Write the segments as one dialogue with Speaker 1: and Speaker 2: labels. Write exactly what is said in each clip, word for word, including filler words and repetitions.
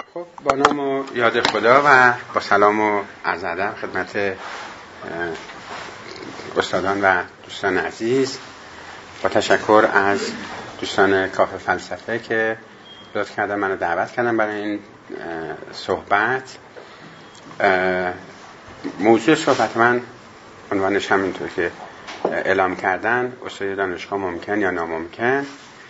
Speaker 1: خب با نام و یاد خدا و با سلام و عرض ادب خدمت استادان و دوستان عزیز، با تشکر از دوستان کافه فلسفه که لطف کردن منو دعوت کردن برای این صحبت. موضوع صحبت من عنوانش همینطور که اعلام کردن، استادی دانشگاه ممکن یا ناممکن.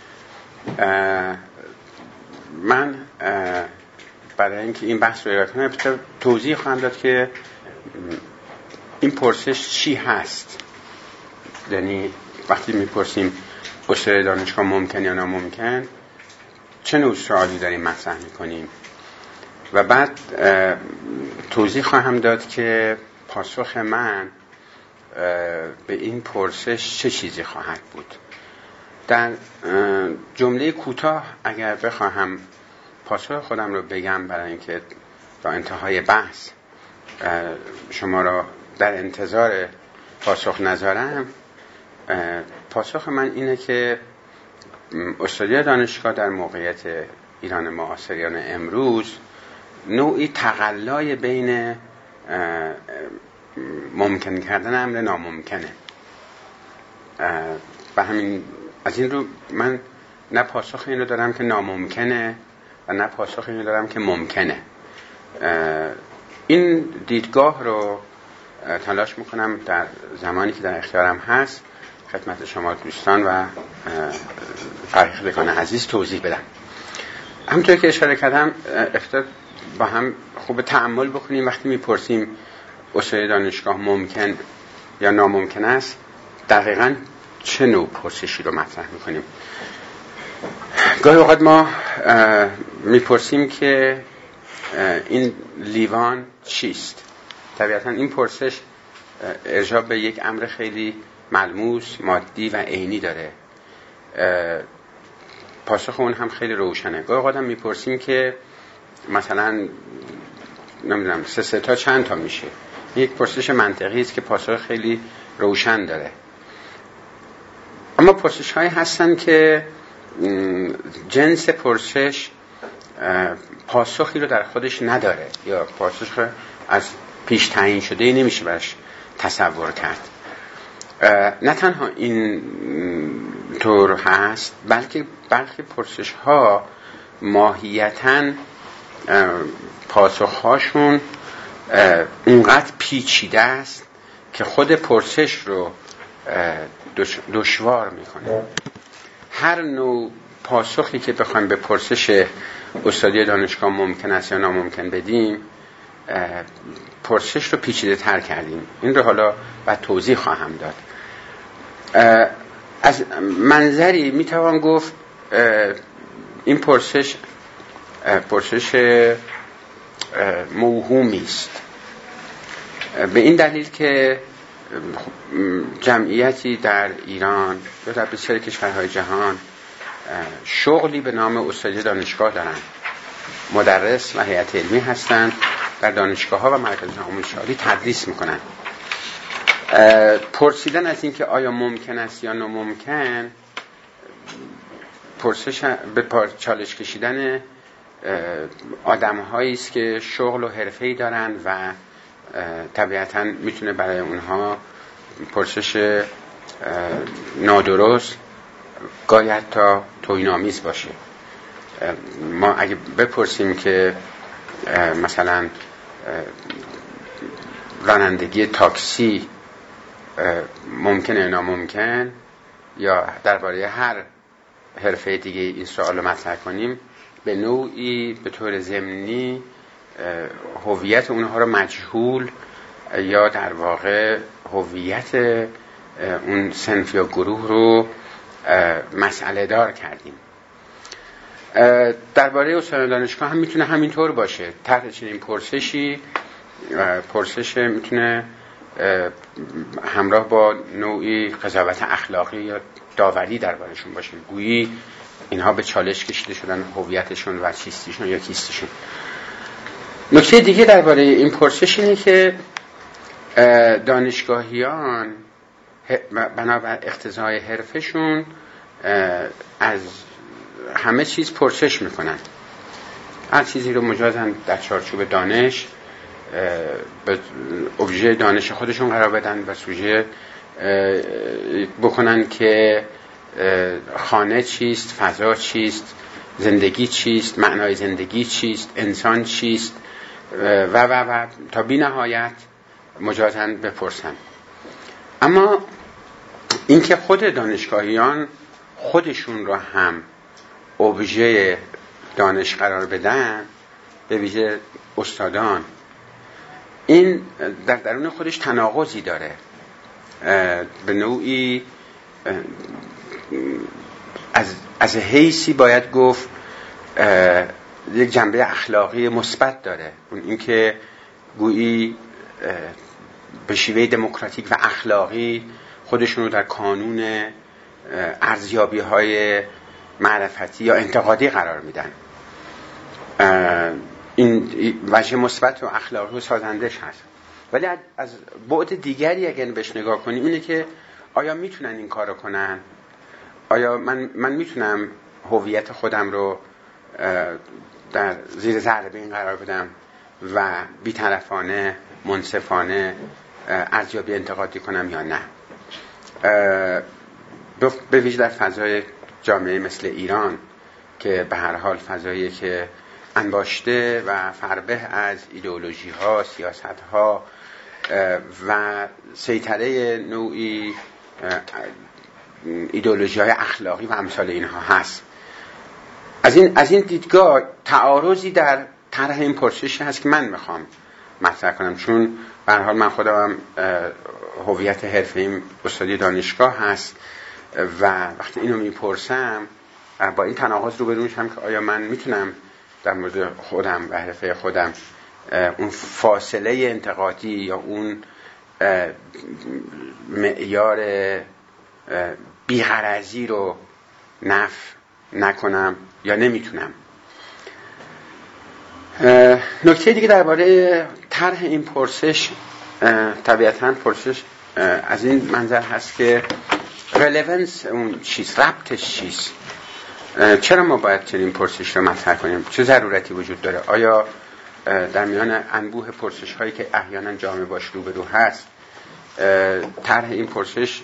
Speaker 1: من برای اینکه این بحث رو ایراد کنم توضیح خواهم داد که این پرسش چی هست. یعنی وقتی میپرسیم استادی دانشگاه ممکن یا ناممکن، چه نوع سوالی داریم مطرح میکنیم، و بعد توضیح خواهم داد که پاسخ من به این پرسش چه چیزی خواهد بود. در جمله کوتاه اگر بخواهم پاسخ خودم رو بگم برای اینکه تا انتهای بحث شما را در انتظار پاسخ نذارم، پاسخ من اینه که استادی دانشگاه در موقعیت ایران معاصریان امروز نوعی تقلای بین ممکن کردن امر ناممکنه. و همین از این رو من نه پاسخ این رو دارم که ناممکنه و نه پاسخ این رو دارم که ممکنه. این دیدگاه رو تلاش میکنم در زمانی که در اختیارم هست خدمت شما دوستان و فرهیختگان عزیز توضیح بدم. همونطور که اشاره کردم افتاد با هم خوب تأمل بکنیم وقتی میپرسیم استادی دانشگاه ممکن یا ناممکن است، دقیقاً چه نوع پرسشی رو مطرح میکنیم. گاهی اوقات ما میپرسیم که این لیوان چیست. طبیعتاً این پرسش ارجاع به یک امر خیلی ملموس، مادی و عینی داره. پاسخ اون هم خیلی روشنه. گاهی اوقات هم میپرسیم که مثلا نمیدونم سه سه تا چند تا میشه. یک پرسش منطقی است که پاسخ خیلی روشن داره. اما پرسش هایی هستن که جنس پرسش پاسخی رو در خودش نداره یا پاسخ از پیش تعیین شده ای نمیشه برش تصور کرد. نه تنها این طور هست، بلکه برخی پرسش ها ماهیتاً پاسخ هاشون اونقدر پیچیده است که خود پرسش رو دشوار میکنه. هر نوع پاسخی که بخوایم به پرسش استادی دانشگاه ممکن است یا ناممکن بدیم، پرسش رو پیچیده تر کردیم. این رو حالا بعد توضیح خواهم داد. از منظری میتوان گفت این پرسش پرسش موهومی است، به این دلیل که جمعیتی در ایران یا در بسیاری کشورهای جهان شغلی به نام استادی دانشگاه دارن، مدرس و هیئت علمی هستن، در دانشگاه ها و مراکز آموزش عالی تدریس میکنن. پرسیدن از این که آیا ممکن است یا ناممکن، پرسش به چالش کشیدن آدم هایی است که شغل و حرفه‌ای دارن و طبیعتاً میتونه برای اونها پرسش نادرست، گاهی حتی توهین‌آمیز باشه. ما اگه بپرسیم که مثلا رانندگی تاکسی ممکنه یا ناممکن، یا درباره هر حرفه دیگه این سوال رو مطرح کنیم، به نوعی به طور ضمنی هویت اونها رو مجهول یا در واقع هویت اون صنف یا گروه رو مسئله دار کردیم. درباره استادی دانشگاه هم میتونه همینطور باشه. تحت چنین پرسشی پرسش میتونه همراه با نوعی قضاوت اخلاقی یا داوری دربارشون باشه، گویی اینها به چالش کشیده شدن هویتشون و چیستیشون یا کیستیشون. نکته دیگه درباره این پرسش اینه که دانشگاهیان بنابر اقتضای حرفشون از همه چیز پرسش میکنن. هر چیزی رو مجازن در چارچوب دانش به ابژه دانش خودشون قرار بدن و سوژه بکنن که خانه چیست، فضا چیست، زندگی چیست، معنای زندگی چیست، انسان چیست و و و تا بی نهایت مجازن بپرسن. اما اینکه خود دانشگاهیان خودشون رو هم ابژه دانش قرار بدن، به ویژه استادان، این در درون خودش تناقضی داره. به نوعی از از حیثی باید گفت یک جنبه اخلاقی مثبت داره، اون اینکه گویی به شیوه دموکراتیک و اخلاقی خودشون رو در کانون ارزیابی‌های معرفتی یا انتقادی قرار میدن. این وجه مثبت و اخلاقی و سازندش هست. ولی از بعد دیگری اگر بهش نگاه کنیم اینه که آیا میتونن این کارو کنن؟ آیا من من میتونم هویت خودم رو در زیر ذره این قرار بدم و بی‌طرفانه، منصفانه ارزیابی انتقادی کنم یا نه؟ به ویژه در فضای جامعه مثل ایران که به هر حال فضایی که انباشته و فربه از ایدئولوژی ها، سیاست ها و سیطره نوعی ایدئولوژی های اخلاقی و امثال اینها هست. از این از این دیدگاه تعارضی در طرح این پرسشی هست که من میخوام مطرح کنم، چون به هر حال من خودم هویت حرفه‌ایم استادی دانشگاه هست و وقتی اینو میپرسم با این تناقض روبرو میشم که آیا من میتونم در مورد خودم و حرفه خودم اون فاصله انتقادی یا اون معیار بی‌غرضی رو نفی نکنم یا نمیتونم. نکته دیگه درباره طرح این پرسش، طبیعتاً پرسش از این منظر هست که رلوانس اون چیز، ربطش چیست؟ چرا ما باید چنین پرسش رو مطرح کنیم؟ چه ضرورتی وجود داره؟ آیا در میان انبوه پرسش هایی که احیانا جامعه باش روبرو هست، طرح این پرسش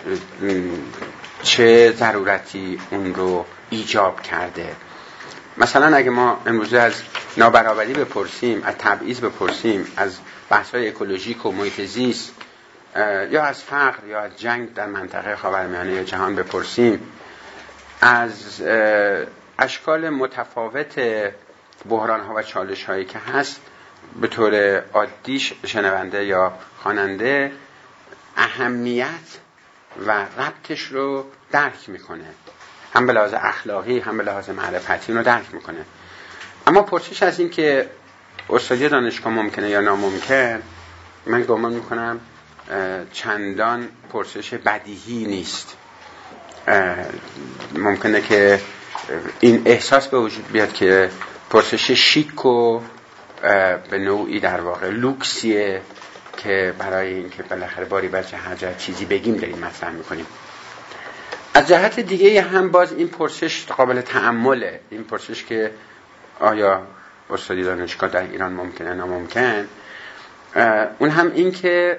Speaker 1: چه ضرورتی اون رو ایجاب کرده؟ مثلا اگه ما امروزه از نابرابری بپرسیم، از تبعیض بپرسیم، از بحث‌های اکولوژیک و محیط زیست یا از فقر یا از جنگ در منطقه خاورمیانه یا جهان بپرسیم، از اشکال متفاوت بحران‌ها و چالش‌هایی که هست، به طور عادی شنونده یا خواننده اهمیت و ربطش رو درک میکنه، هم به لحاظ اخلاقی هم به لحاظ معرفتی رو درک میکنه. اما پرسش از این که استادی دانشگاه ممکنه یا ناممکن، من گمان میکنم چندان پرسش بدیهی نیست. ممکنه که این احساس به وجود بیاد که پرسش شیک و به نوعی در واقع لوکسیه که برای این که بالاخره باری بچه هر چیزی بگیم داریم مطرح میکنیم. از جهت دیگه هم باز این پرسش قابل تأمله. این پرسش که آیا استادی دانشگاه در ایران ممکنه ناممکن، اون هم این که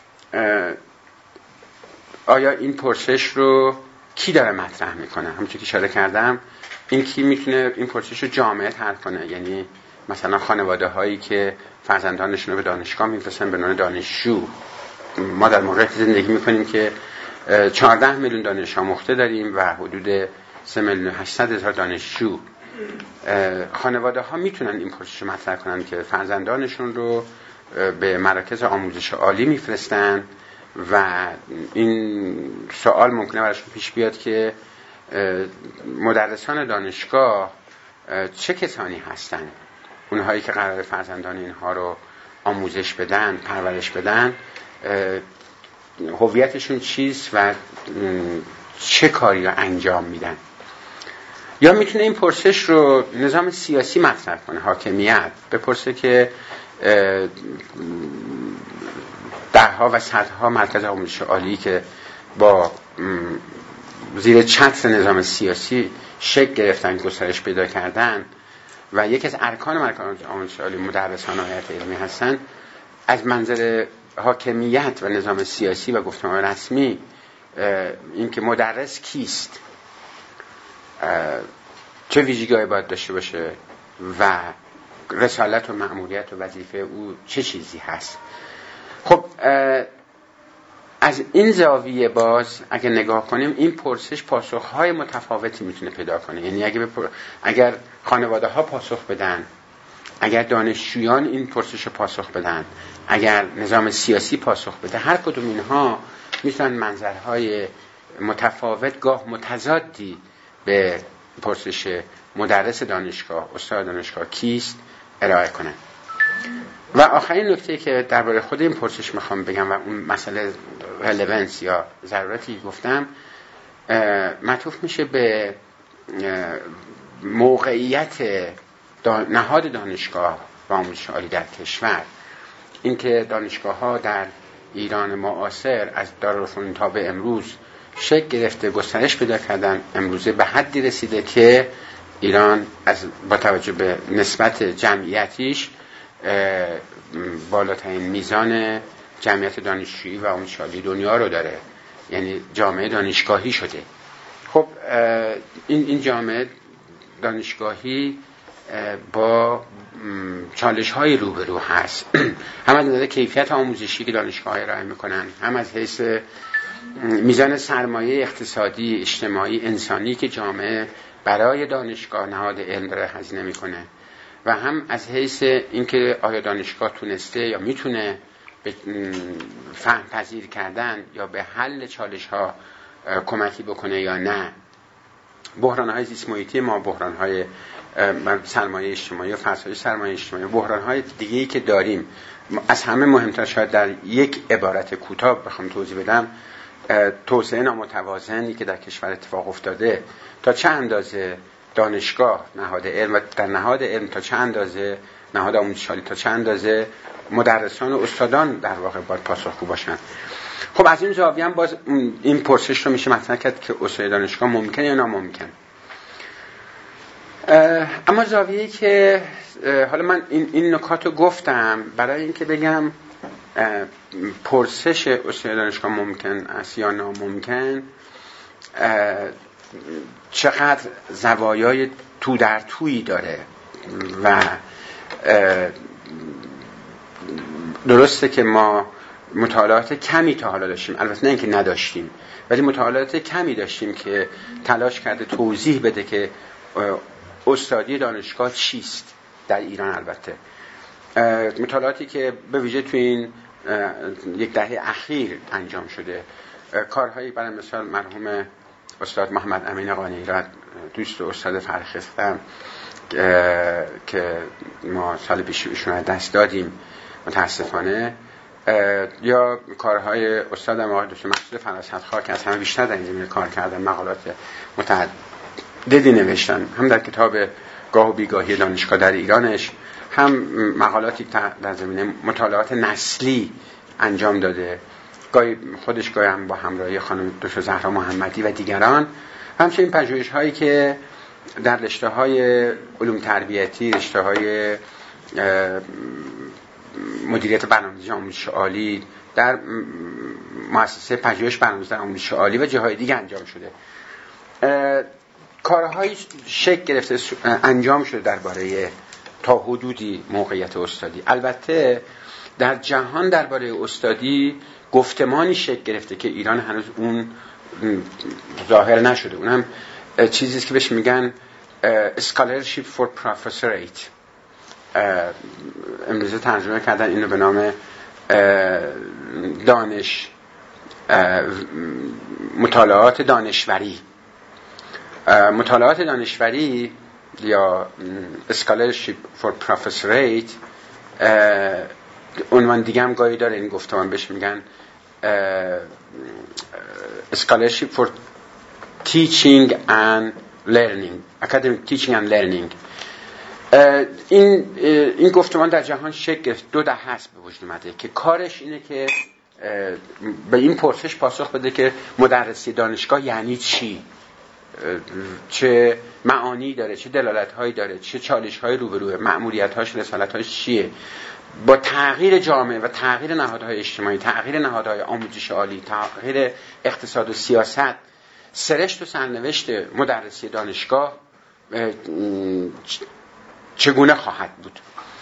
Speaker 1: آیا این پرسش رو کی داره مطرح میکنه؟ همونطور که اشاره کردم، این کی میتونه این پرسش رو جامعه طرح کنه؟ یعنی مثلا خانواده هایی که فرزندانشون رو به دانشگاه میفرستن به عنوان دانشجو. ما در موقعیتی زندگی میکنیم که چهارده میلیون دانش آموخته داریم و حدود سه میلیون و هشتصد هزار دانشجو. خانواده ها میتونن این پرسش رو مطرح کنن که فرزندانشون رو به مراکز آموزش عالی میفرستن و این سوال ممکنه براشون پیش بیاد که مدرسان دانشگاه چه کسانی هستن؟ اونهایی که قرار فرزندان اینها رو آموزش بدن، پرورش بدن، هویتشون چیست و چه کاری رو انجام میدن؟ یا میتونه این پرسش رو نظام سیاسی مطرح کنه، حاکمیت بپرسه که دهها و صدها مرکز آموزش عالی که با زیر چتر نظام سیاسی شکل گرفتن، گسترش پیدا کردن، و یکی از ارکان مرکز آموزش عالی مدرسان هیئت علمی هستن، از منظر حاکمیت و نظام سیاسی و گفتمان رسمی اینکه مدرس کیست، چه ویژگی‌هایی باید داشته باشه و رسالت و مأموریت و وظیفه او چه چیزی هست. خب از این زاویه باز اگر نگاه کنیم این پرسش پاسخ‌های متفاوتی میتونه پیدا کنه. یعنی اگر بپر... اگر خانواده‌ها پاسخ بدن، اگر دانشجویان این پرسش پاسخ بدن، اگر نظام سیاسی پاسخ بده، هر کدوم اینها میتونن منظرهای متفاوت گاه متضادی به پرسش مدرس دانشگاه، استاد دانشگاه کیست ارائه کنن. و آخرین نکته که درباره خود این پرسش میخوام بگم و اون مسئله رلوانس یا ضرورتی گفتم معطوف میشه به موقعیت نهاد دانشگاه و آموزش عالی در کشور. اینکه دانشگاه ها در ایران معاصر از دارالفنون تا به امروز شکل گرفته، گسترش پیدا کردن، امروزه به حدی رسیده که ایران از با توجه به نسبت جمعیتیش بالاترین میزان جمعیت دانشجویی و آموزش عالی دنیا رو داره، یعنی جامعه دانشگاهی شده. خب این این جامعه دانشگاهی با چالش های روبرو هست، هم از نظر کیفیت آموزشی که دانشگاه ارائه میکنن، هم از حیث میزان سرمایه اقتصادی، اجتماعی، انسانی که جامعه برای دانشگاه نهاد علم داره هزینه میکنه، و هم از حیث اینکه آیا دانشگاه تونسته یا میتونه به فهم پذیر کردن یا به حل چالش ها کمکی بکنه یا نه. بحران های زیست محیطی ما، بحران های سرمایه اجتماعی و فساد سرمایه اجتماعی، بحران های دیگه‌ای که داریم، از همه مهمتر شاید در یک عبارت کوتاه بخوام توضیح بدم، توسعه نامتوازنی که در کشور اتفاق افتاده، تا چه اندازه دانشگاه نهاد علم و در نهاد علم تا چه اندازه نهاد آموزش عالی تا چه اندازه مدرسان و استادان در واقع باید پاسخگو باشن. خب از این زاویه هم باز این پرسش رو میشه مطرح کرد که استاد دانشگاه ممکنه یا ناممکن. اما زاویه‌ای که حالا من این این نکات رو گفتم برای اینکه بگم پرسش استاد دانشگاه ممکن است یا ناممکن چقدر زوایای تو در تویی داره و درسته که ما مطالعات کمی تا حالا داشتیم، البته نه اینکه نداشتیم، ولی مطالعات کمی داشتیم که تلاش کرده توضیح بده که استادی دانشگاه چیست در ایران. البته مطالعاتی که به ویژه تو این یک دهه اخیر انجام شده، کارهایی برای مثال مرحوم استاد محمد امین قانع‌ایراد، دوست و استاد فرخستم که ما سال پیش ایشون دست دادیم متاسفانه، یا کارهای استادم آقای دکتر مسعود فراست‌خواه که از همه بیشتر در این زمینه کار کردن، مقالات متعددی نوشتن، هم در کتاب گاه و بیگاهی دانشگاه در ایرانش، هم مقالاتی در زمینه مطالعات نسلی انجام داده، گاهی خودش گاهی هم با همراهی خانم دکتر زهرا محمدی و دیگران. همچنین پژوهش‌هایی که در رشته‌های علوم تربیتی، رشته‌های مدیریت برنامه‌ریزی آموزش عالی، در مؤسسه پژوهش برنامه‌ریزی آموزش عالی و جاهای دیگه انجام شده. کارهای شکل گرفته انجام شده درباره تا حدودی موقعیت استادی. البته در جهان درباره استادی گفتمانی شکل گرفته که ایران هنوز اون ظاهر نشده. اونم چیزی است که بهش میگن scholarship for professorate. امروزه ترجمه کردن اینو به نام دانش مطالعات دانشوری. مطالعات دانشوری یا scholarship for professorate عنوان دیگه هم گاهی داره این گفتمان، بهش میگن scholarship for teaching and learning, academic teaching and learning. این این گفتمان در جهان شکل گرفت، دو دهه هست به وجود اومده که کارش اینه که به این پرسش پاسخ بده که مدرسی دانشگاه یعنی چی. چه معانی داره، چه دلالت‌هایی داره، چه چالش‌هایی روبروه، مأموریت‌هاش، رسالت‌هاش چیه. با تغییر جامعه و تغییر نهادهای اجتماعی، تغییر نهادهای آموزش عالی، تغییر اقتصاد و سیاست، سرشت و سرنوشت مدرسی دانشگاه چگونه خواهد بود.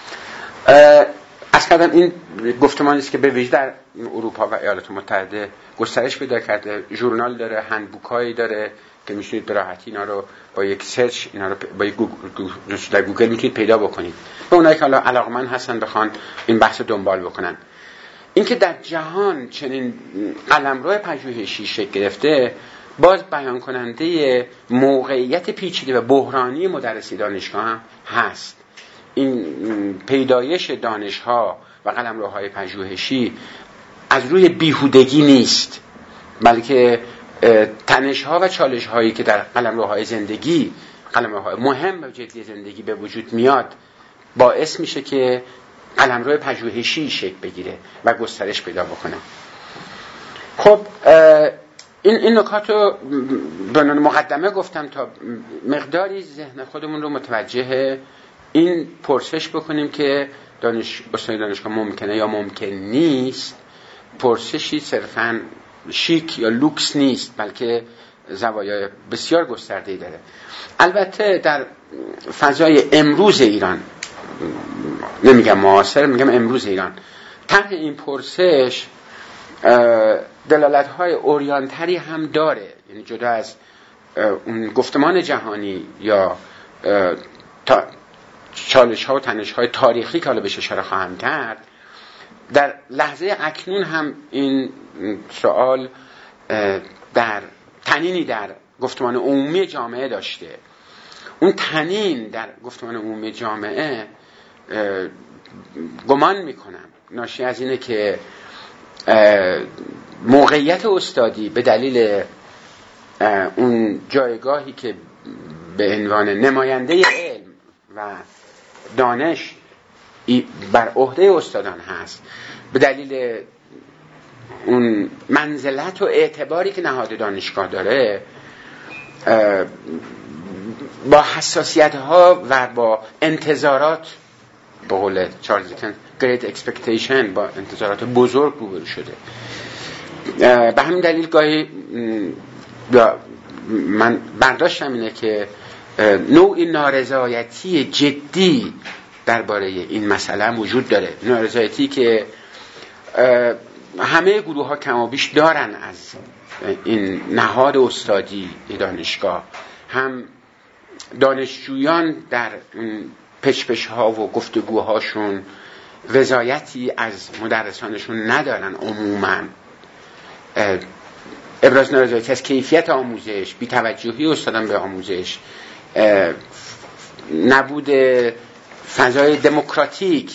Speaker 1: از کردم این گفتمانی است که به ویژه در اروپا و ایالات متحده گسترش پیدا کرده. ژورنال داره، هندبوکایی داره که میتونید به راحتی اینا رو با یک سرچ اینا رو با یک گوگل در گوگل میتونید پیدا بکنید. به اونایی که حالا علاقمند هستن بخوان این بحث دنبال بکنن. اینکه در جهان چنین قلمرو پژوهشی شکل گرفته باز بیان کننده موقعیت پیچیده و بحرانی مدرسی دانشگاه هم هست. این پیدایش دانش‌ها و قلمروهای پژوهشی از روی بیهودگی نیست، بلکه تنش‌ها و چالش‌هایی که در قلمروهای زندگی، قلمروهای مهم و جدی زندگی به وجود میاد باعث میشه که قلمرو پژوهشی شکل بگیره و گسترش پیدا بکنه. خب این این نکات رو به عنوان مقدمه گفتم تا مقداری ذهن خودمون رو متوجه این پرسش بکنیم که دانش استاد دانشگاه ممکنه یا ممکن نیست پرسشی صرفاً شیک یا لوکس نیست، بلکه زوایای بسیار گسترده‌ای داره. البته در فضای امروز ایران، نمیگم معاصر، میگم امروز ایران، طرح این پرسش دلالت‌های اوریانتری هم داره، یعنی جدا از اون گفتمان جهانی یا چالش‌ها و تنش‌های تاریخی که حالا بهش اشاره خواهم کرد، در لحظه اکنون هم این سوال در تنینی در گفتمان عمومی جامعه داشته. اون تنین در گفتمان عمومی جامعه گمان میکنم ناشی از اینه که موقعیت استادی به دلیل اون جایگاهی که به عنوان نماینده علم و دانش بر عهده استادان هست، به دلیل اون منزلت و اعتباری که نهاد دانشگاه داره، با حساسیت ها و با انتظارات، به قول چارلز دیکنز great expectation، با انتظارات بزرگ روبرو شده. به همین دلیل گاهی من برداشتم اینه که نوعی نارضایتی جدی درباره این مسئله وجود داره، نارضایتی که همه گروه ها کم و بیش دارن از این نهاد استادی دانشگاه. هم دانشجویان در پچ‌پچ ها و گفتگوهاشون رضایتی از مدرسانشون ندارن، عموما ابراز نارضایتی از کیفیت آموزش، بی‌توجهی استادان به آموزش، نبود فضای دموکراتیک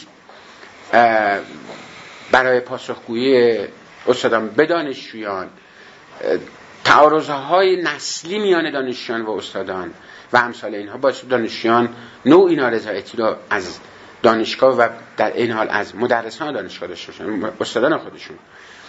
Speaker 1: برای پاسخگویی استادان به دانشجویان، تعارض‌های نسلی میان دانشجویان و استادان و امثال اینها باعث دانشجویان نوعی نارضایتی رو از دانشگاه و در این حال از مدرسان دانشگاه داشته باشن، استادان خودشون.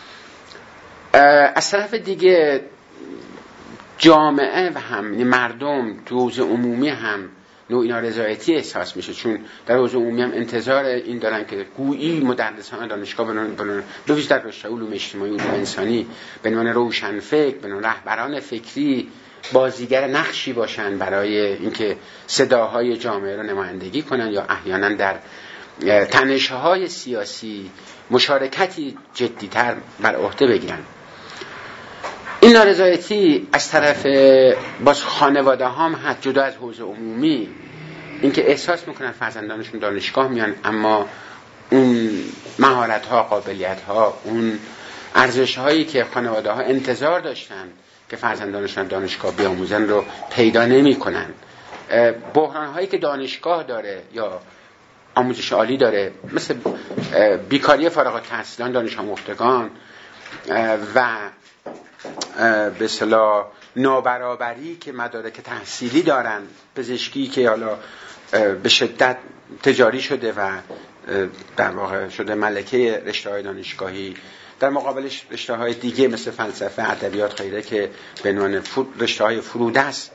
Speaker 1: از طرف دیگه جامعه و هم مردم تو حوزه عمومی هم نوعی نارضایتی احساس میشه، چون در حوزه عمومی هم انتظار این دارن که گویی مدرسان دانشگاه بنون بنون به ویژه در رشته علوم اجتماعی و علوم انسانی به عنوان روشنفکر، به عنوان رهبران فکری بازیگر نقشی باشن برای اینکه صداهای جامعه رو نمایندگی کنن یا احیانا در تنش‌های سیاسی مشارکتی جدی‌تر بر عهده بگیرن. این نارضایتی از طرف باز خانواده هم حد جدا از حوزه عمومی، اینکه احساس میکنن فرزندانشون دانشگاه میان اما اون مهارت ها، قابلیت ها، اون ارزش هایی که خانواده ها انتظار داشتن که فرزندانشون دانشگاه بیاموزن رو پیدا نمی کنن. بحران هایی که دانشگاه داره یا آموزش عالی داره، مثل بیکاری فارغ التحصیلان، دانش آموختگان و به اصطلاح نابرابری که مدارک تحصیلی دارن، پزشکی که حالا به شدت تجاری شده و در واقع شده ملکه رشته‌های دانشگاهی، در مقابلش رشته‌های دیگه مثل فلسفه، ادبیات، غیره که به عنوان رشته‌های فروده است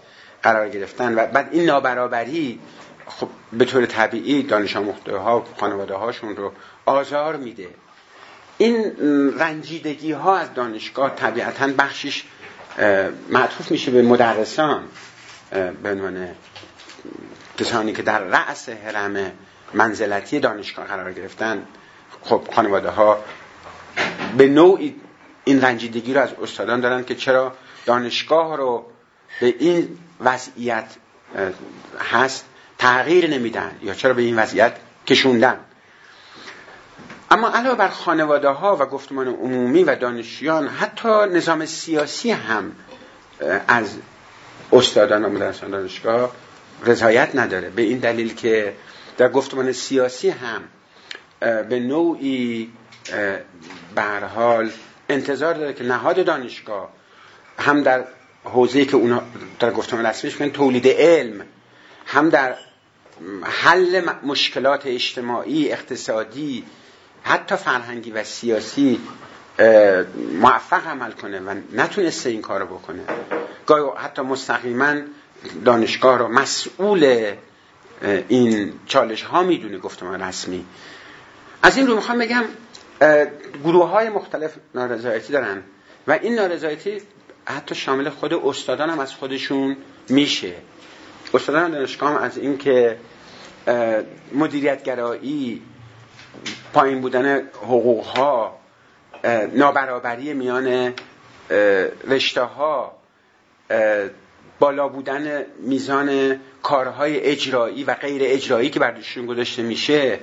Speaker 1: قرار گرفتن و بعد این نابرابری خب به طور طبیعی دانش آموخته ها و خانواده هاشون رو آزار میده. این رنجیدگی ها از دانشگاه طبیعتاً بخشش معطوف میشه به مدرسان به عنوان کسانی که در رأس هرم منزلتی دانشگاه قرار گرفتن. خب خانواده ها به نوعی این رنجیدگی رو از استادان دارن که چرا دانشگاه رو به این وضعیت هست تغییر نمیدن یا چرا به این وضعیت کشوندن. اما علاوه بر خانواده ها و گفتمان عمومی و دانشجویان، حتی نظام سیاسی هم از استادان و مدرسان دانشگاه رضایت نداره، به این دلیل که در گفتمان سیاسی هم به نوعی به هر حال انتظار داره که نهاد دانشگاه هم در حوزه‌ای که اونا در گفتمان رسمیش میگن تولید علم، هم در حل مشکلات اجتماعی، اقتصادی، حتی فرهنگی و سیاسی موفق عمل کنه و نتونسته این کارو بکنه. گاهی حتی مستقیما دانشگاه رو مسئول این چالش ها میدونه گفتمان رسمی. از این رو میخوام بگم گروه های مختلف نارضایتی دارن و این نارضایتی حتی شامل خود استادان هم از خودشون میشه. استادان دانشگاه هم از این که مدیریت گرایی، پایین بودن حقوق ها، نابرابری میان رشته ها، بالا بودن میزان کارهای اجرایی و غیر اجرایی که بر دوششون گذاشته میشه،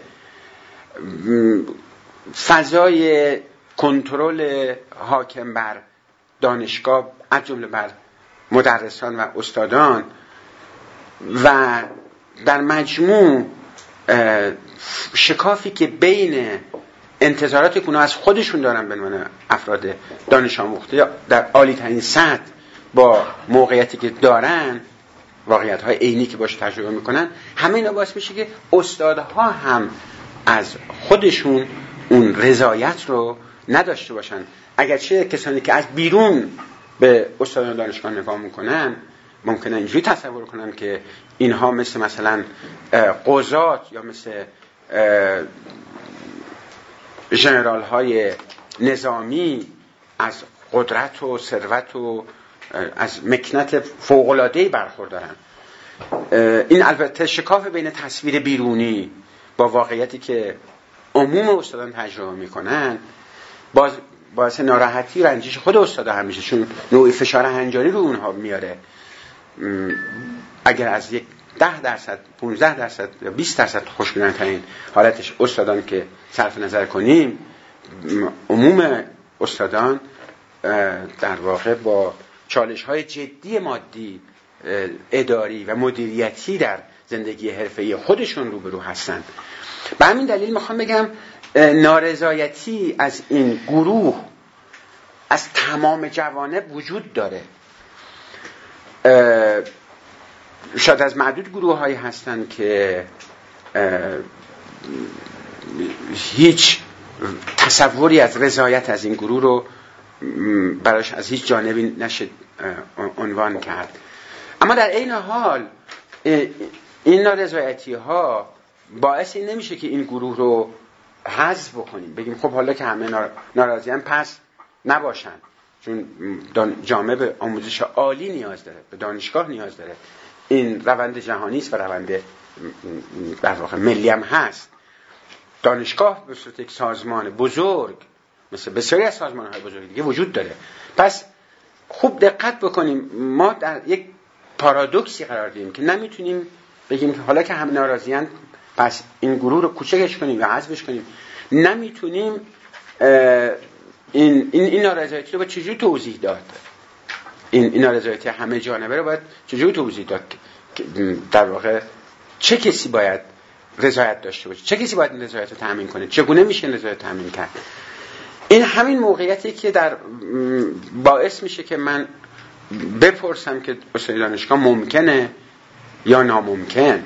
Speaker 1: فضای کنترل حاکم بر دانشگاه از جمله بر مدرسان و استادان و در مجموع شکافی که بین انتظاراتی که اونا از خودشون دارن به عنوان افراد دانش آموخته در عالی ترین سطح با موقعیتی که دارن، واقعیت های عینی که باش تجربه میکنن، همه اینا باعث میشه که استادها هم از خودشون اون رضایت رو نداشته باشن. اگرچه کسانی که از بیرون به استادان دانشگاه نگاه میکنن ممکنه اینجوری تصور کنن که اینها مثل مثلا قضات یا مثل ژنرال های نظامی از قدرت و ثروت و از مکنت فوق‌العاده‌ای برخوردارن. این البته شکاف بین تصویر بیرونی با واقعیتی که عموم استادان تجربه میکنن باز باعث ناراحتی و رنجش خود استادا هم میشه، چون نوعی فشار هنجاری رو اونها میاره. اگر از یک ده درصد، پونزده درصد یا بیست درصد خوشبینانه ترین حالتش استادان که صرف نظر کنیم، عموم استادان در واقع با چالش های جدی مادی، اداری و مدیریتی در زندگی حرفه‌ای خودشون روبرو هستن. به همین دلیل میخوام بگم نارضایتی از این گروه از تمام جوانب وجود داره. شاید از معدود گروه هایی هستن که هیچ تصوری از رضایت از این گروه رو براش از هیچ جانبی نشه عنوان کرد. اما در عین حال این نارضایتی ها باعث این نمیشه که این گروه رو حذف بکنیم، بگیم خب حالا که همه ناراضیان پس نباشن، چون جامعه به آموزش عالی نیاز داره، به دانشگاه نیاز داره. این روند جهانی است و روند در واقع ملی هم هست. دانشگاه به صورت یک سازمان بزرگ مثل بسیاری از سازمان‌های بزرگ دیگه وجود داره. پس خوب دقت بکنیم، ما در یک پارادوکسی قرار داریم که نمیتونیم بگیم که حالا که همه ناراضیان پس این گروه رو کوچکش کنیم و حذفش کنیم. نمیتونیم این این این نارضایتی رو با چجوری توضیح داد؟ این این نارضایتی همه جانبه رو باید چجوری توضیح داد؟ در واقع چه کسی باید رضایت داشته باشه؟ چه کسی باید این رضایت رو تامین کنه؟ چگونه میشه این رضایت تامین کرد؟ این همین موقعیتی که در باعث میشه که من بپرسم که استاد دانشگاه ممکنه یا ناممکن.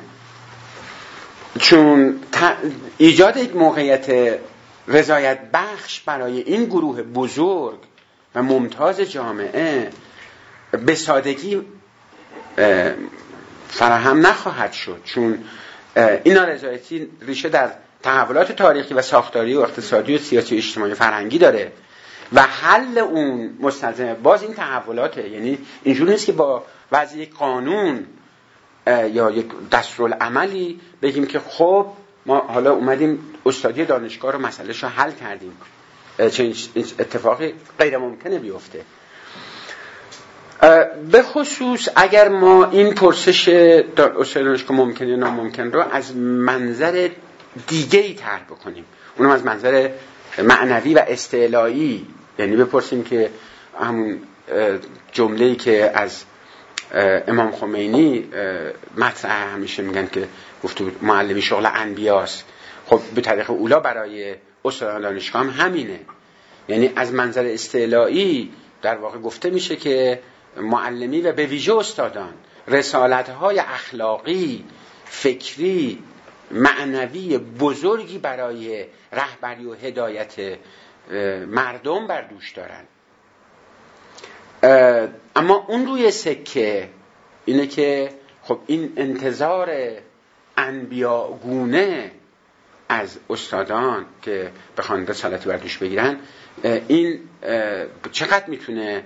Speaker 1: چون ایجاد یک موقعیت رضایت بخش برای این گروه بزرگ و ممتاز جامعه به سادگی فراهم نخواهد شد، چون این نارضایتی ریشه در تحولات تاریخی و ساختاری و اقتصادی و سیاسی و اجتماعی فرهنگی داره و حل اون مستلزم باز این تحولاته. یعنی اینجوری نیست که با وضع یک قانون یا یک دستورالعملی بگیم که خب ما حالا اومدیم استادی دانشگاه رو مسئله‌شو حل کردیم. چنین اتفاقی غیر ممکنه بیفته. به خصوص اگر ما این پرسش استادی دانشگاه ممکنه یا ناممکن رو از منظر دیگه‌ای طرح بکنیم، اونم از منظر معنوی و استعلایی، یعنی بپرسیم که همون جمله‌ای که از امام خمینی مطرح همیشه میگن که گفته بود معلمی شغل انبیاست، خب به طریق اولا برای استادان دانشگاه هم همینه. یعنی از منظر استعلایی در واقع گفته میشه که معلمی و به ویژه استادان رسالت‌های اخلاقی، فکری، معنوی بزرگی برای رهبری و هدایت مردم بر دوش دارن. اما اون روی سکه اینه که خب این انتظار انبیاگونه از استادان که بخوان رسالتی بر دوش بگیرن، این چقدر میتونه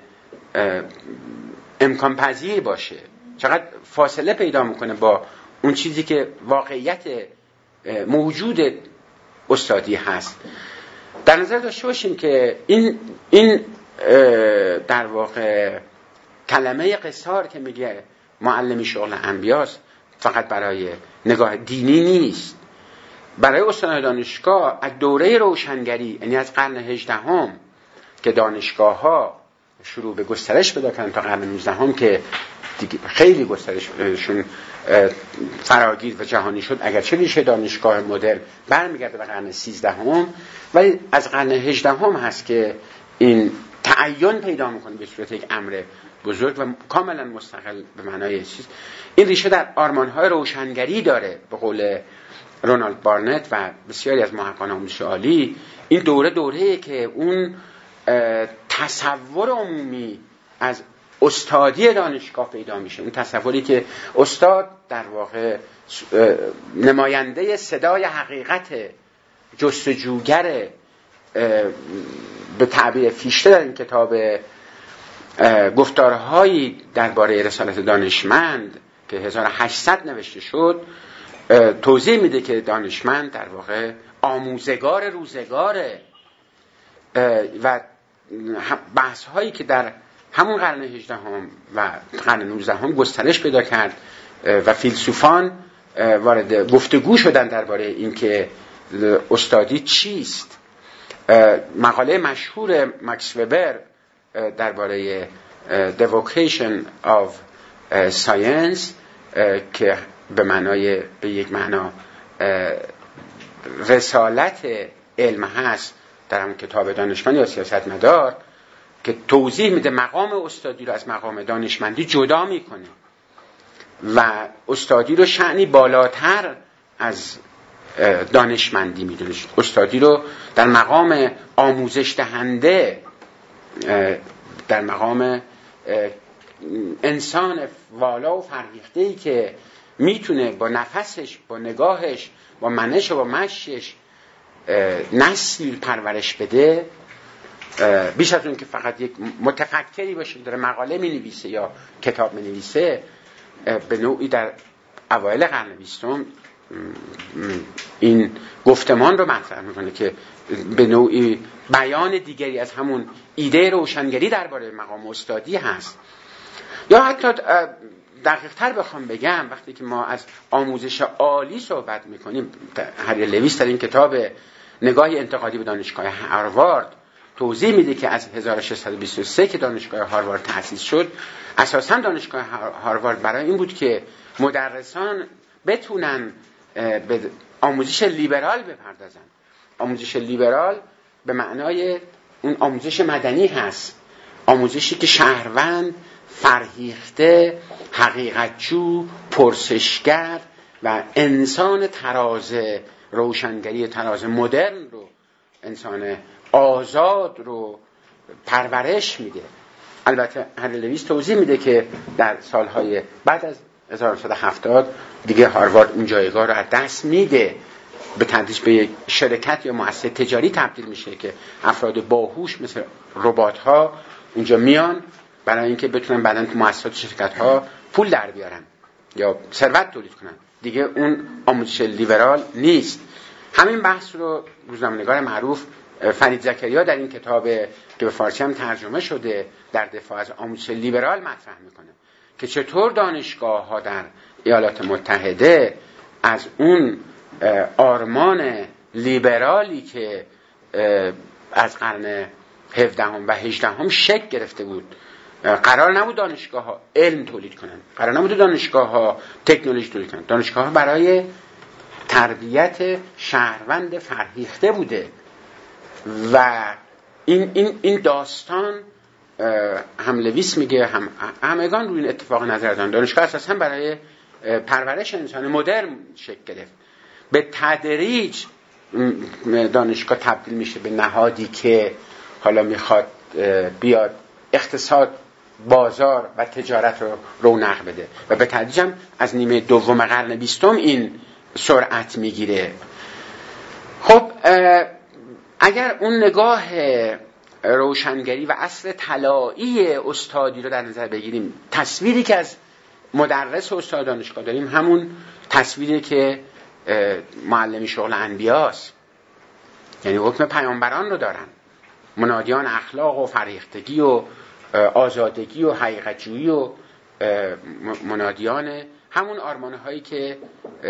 Speaker 1: امکان پذیر باشه، چقدر فاصله پیدا میکنه با اون چیزی که واقعیت موجود استادی هست. در نظر داشته باشیم که این این در واقع کلمه قصار که میگه معلمی شغل انبیاست فقط برای نگاه دینی نیست. برای استادان دانشگاه از دوره روشنگری، یعنی از قرن هجدهم که دانشگاه ها شروع به گسترش پیدا کردن تا قرن نوزدهم که خیلی گسترششون فراگیر و جهانی شد، اگرچه ریشه دانشگاه مدرن برمیگرده به قرن سیزدهم، ولی از قرن هجدهم هست که این تعین پیدا میکنه به صورت یک امر بزرگ و کاملا مستقل به معنای چیز. این ریشه در آرمان‌های روشنگری داره. به قول رونالد بارنت و بسیاری از محققان آموزش عالی، این دوره دوره‌ای که اون تصور عمومی از استادی دانشگاه پیدا میشه، اون تصوری که استاد در واقع نماینده صدای حقیقت، جستجوگر، به تعبیر فیشته در این کتاب گفتارهایی درباره رسالت دانشمند که هزار و هشتصد نوشته شد توضیح میده که دانشمند در واقع آموزگار روزگاره و بحث هایی که در همون قرن هجدهم و قرن نوزدهم گسترش پیدا کرد و فیلسوفان وارد گفتگو شدن درباره اینکه استادی چیست. مقاله مشهور مکس وبر درباره The Vocation of Science که به معنای به یک معنا رسالت علم هست در همون کتاب دانشمند یا سیاستمدار، که توضیح میده مقام استادی رو از مقام دانشمندی جدا میکنه و استادی رو شأنی بالاتر از دانشمندی میدونه. استادی رو در مقام آموزش دهنده، در مقام انسان والا و فرهیخته‌ای که میتونه با نفسش، با نگاهش، با منش و با مشیش نسل پرورش بده، بیش از اون که فقط یک متفکری باشه داره مقاله می نویسه یا کتاب می نویسه. به نوعی در اوایل قرن بیستم این گفتمان رو مطرح میکنه که به نوعی بیان دیگری از همون ایده روشنگری درباره مقام استادی هست. یا حتی دقیق تر بخوام بگم، وقتی که ما از آموزش عالی صحبت میکنیم، هری لویس در این کتاب نگاهی انتقادی به دانشگاه هاروارد توضیح میده که از هزار و ششصد و بیست و سه که دانشگاه هاروارد تأسیس شد، اساساً دانشگاه هاروارد برای این بود که مدرسان بتونن به آموزش لیبرال بپردازن. آموزش لیبرال به معنای اون آموزش مدنی هست، آموزشی که شهروند، فرهیخته، حقیقتجو، پرسشگر و انسان تراز روشنگری، تراز مدرن رو، انسان آزاد رو پرورش میده. البته هنری لویس توضیح میده که در سالهای بعد از هزار و نهصد و هفتاد دیگه هاروارد اون جایگاه رو از دست میده، به تدریج به یک شرکت یا مؤسسه تجاری تبدیل میشه که افراد باهوش مثل ربات ها اونجا میان برای اینکه بتونن بعداً تو مؤسسات شرکت ها پول در بیارن یا ثروت تولید کنن. دیگه اون آموزش لیبرال نیست. همین بحث رو روزنامه‌نگار معروف فرید زکریا در این کتاب که به فارسی هم ترجمه شده در دفاع از آموزش لیبرال مطرح میکنه که چطور دانشگاه ها در ایالات متحده از اون آرمان لیبرالی که از قرن هفدهم و هجدهم شکل گرفته بود، قرار نبود دانشگاه ها علم تولید کنن، قرار نبود دانشگاه ها تکنولوژی تولید کنن، دانشگاه ها برای تربیت شهروند فرهیخته بوده. و این این این داستان هم لویس میگه هم همگان روی این اتفاق نظر دارن. دانشگاه اساسا برای پرورش انسان مدرن شکل گرفت. به تدریج دانشگاه تبدیل میشه به نهادی که حالا میخواد بیاد اقتصاد، بازار و تجارت رو رونق بده و به تدریج هم از نیمه دوم قرن بیستم این سرعت میگیره. خب اگر اون نگاه روشنگری و عصر طلایی استادی رو در نظر بگیریم، تصویری که از مدرس و استاد دانشگاه داریم همون تصویری که معلمی شغل انبیاست، یعنی حکم پیامبران رو دارن، منادیان اخلاق و فرهیختگی و آزادگی و حقیقت‌جویی و منادیان همون آرمانه هایی که